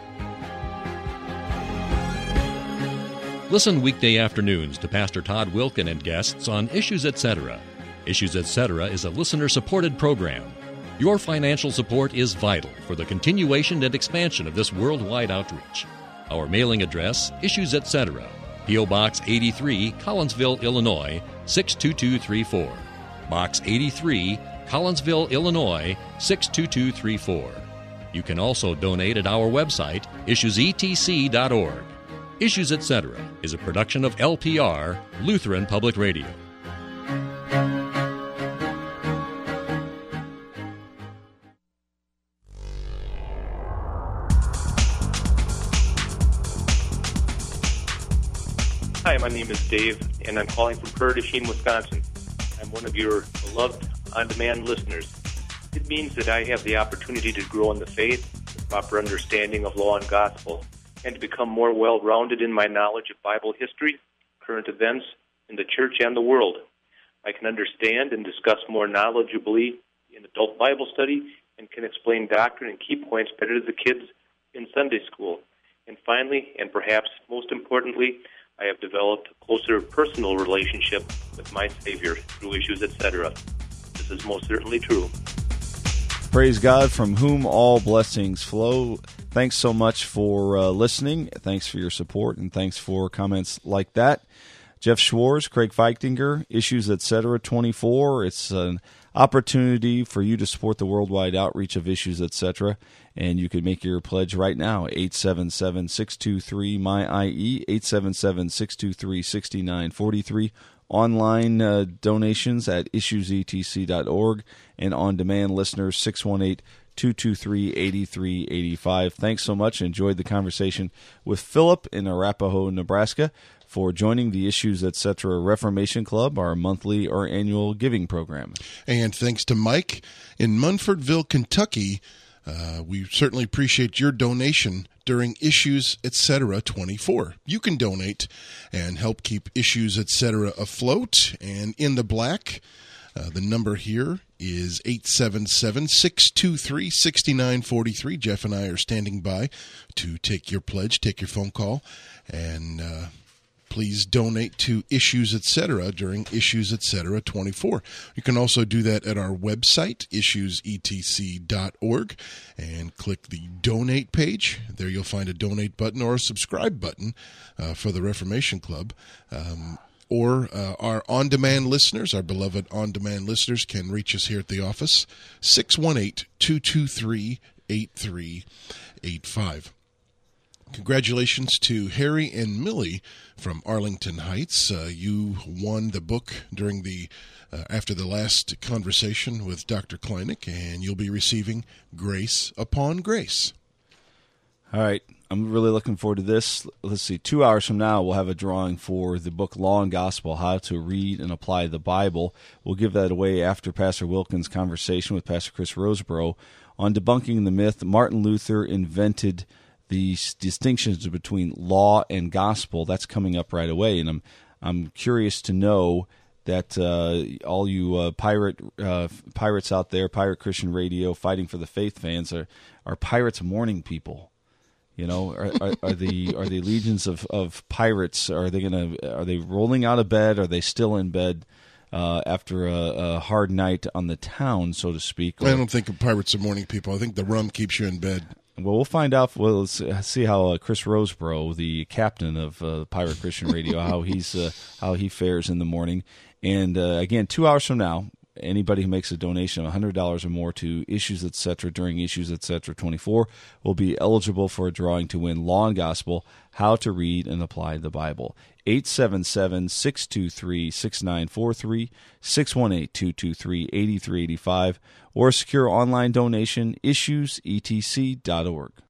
Listen weekday afternoons to Pastor Todd Wilken and guests on Issues, et cetera. Issues, et cetera is a listener-supported program. Your financial support is vital for the continuation and expansion of this worldwide outreach. Our mailing address, Issues, et cetera, P O. Box eighty-three, Collinsville, Illinois, six two two three four. Box eighty-three, Collinsville, Illinois, six two two three four. You can also donate at our website, issues e t c dot org. Issues, et cetera is a production of L P R, Lutheran Public Radio. Hi, my name is Dave, and I'm calling from Prairie du Chien, Wisconsin. I'm one of your beloved on-demand listeners. It means that I have the opportunity to grow in the faith, with proper understanding of law and gospel, and to become more well-rounded in my knowledge of Bible history, current events, in the church and the world. I can understand and discuss more knowledgeably in adult Bible study and can explain doctrine and key points better to the kids in Sunday school. And finally, and perhaps most importantly, I have developed a closer personal relationship with my Savior through Issues, et cetera. This is most certainly true. Praise God, from whom all blessings flow. Thanks so much for uh, listening. Thanks for your support, and thanks for comments like that. Jeff Schwartz, Craig Feichtinger, Issues, et cetera, twenty-four. It's an opportunity for you to support the worldwide outreach of Issues, et cetera, and you can make your pledge right now, eight seven seven, six two three, M Y I E, eight seven seven, six two three, six nine four three. Online uh, donations at issues e t c dot org, and on-demand listeners, six one eight, two two three, eight three eight five. Thanks so much. Enjoyed the conversation with Philip in Arapahoe, Nebraska, for joining the Issues, et cetera. Reformation Club, our monthly or annual giving program. And thanks to Mike in Munfordville, Kentucky. Uh, we certainly appreciate your donation during Issues, et cetera, twenty-four. You can donate and help keep Issues, et cetera, afloat and in the black. Uh, the number here is eight seven seven, six two three, six nine four three. Jeff and I are standing by to take your pledge, take your phone call, and uh, please donate to Issues, et cetera during Issues, et cetera twenty-four. You can also do that at our website, issues e t c dot org, and click the donate page. There you'll find a donate button or a subscribe button uh, for the Reformation Club. Um, or uh, our on-demand listeners, our beloved on-demand listeners, can reach us here at the office, six one eight, two two three, eight three eight five. Congratulations to Harry and Millie from Arlington Heights. Uh, you won the book during the uh, after the last conversation with Doctor Kleinig, and you'll be receiving Grace Upon Grace. All right. I'm really looking forward to this. Let's see. Two hours from now, we'll have a drawing for the book Law and Gospel, How to Read and Apply the Bible. We'll give that away after Pastor Wilkins' conversation with Pastor Chris Rosebrough on debunking the myth Martin Luther invented the distinctions between law and gospel. That's coming up right away, and I'm I'm curious to know that uh, all you uh, pirate uh, pirates out there, Pirate Christian Radio, Fighting for the Faith fans are are pirates mourning people. You know, are, are, are the are the legions of, of pirates? Are they gonna? Are they rolling out of bed? Are they still in bed uh, after a, a hard night on the town, so to speak? Or, I don't think pirates are mourning people. I think the rum keeps you in bed. Well, we'll find out. Well, let's see how uh, Chris Roseborough, the captain of uh, Pirate Christian Radio, how he's uh, how he fares in the morning. And uh, again, two hours from now, anybody who makes a donation of one hundred dollars or more to Issues Etc. during Issues Etc. twenty-four will be eligible for a drawing to win Law and Gospel: How to Read and Apply the Bible. eight seven seven, six two three, six nine four three, six one eight, two two three, eight three eight five, or a secure online donation, issues e t c dot org.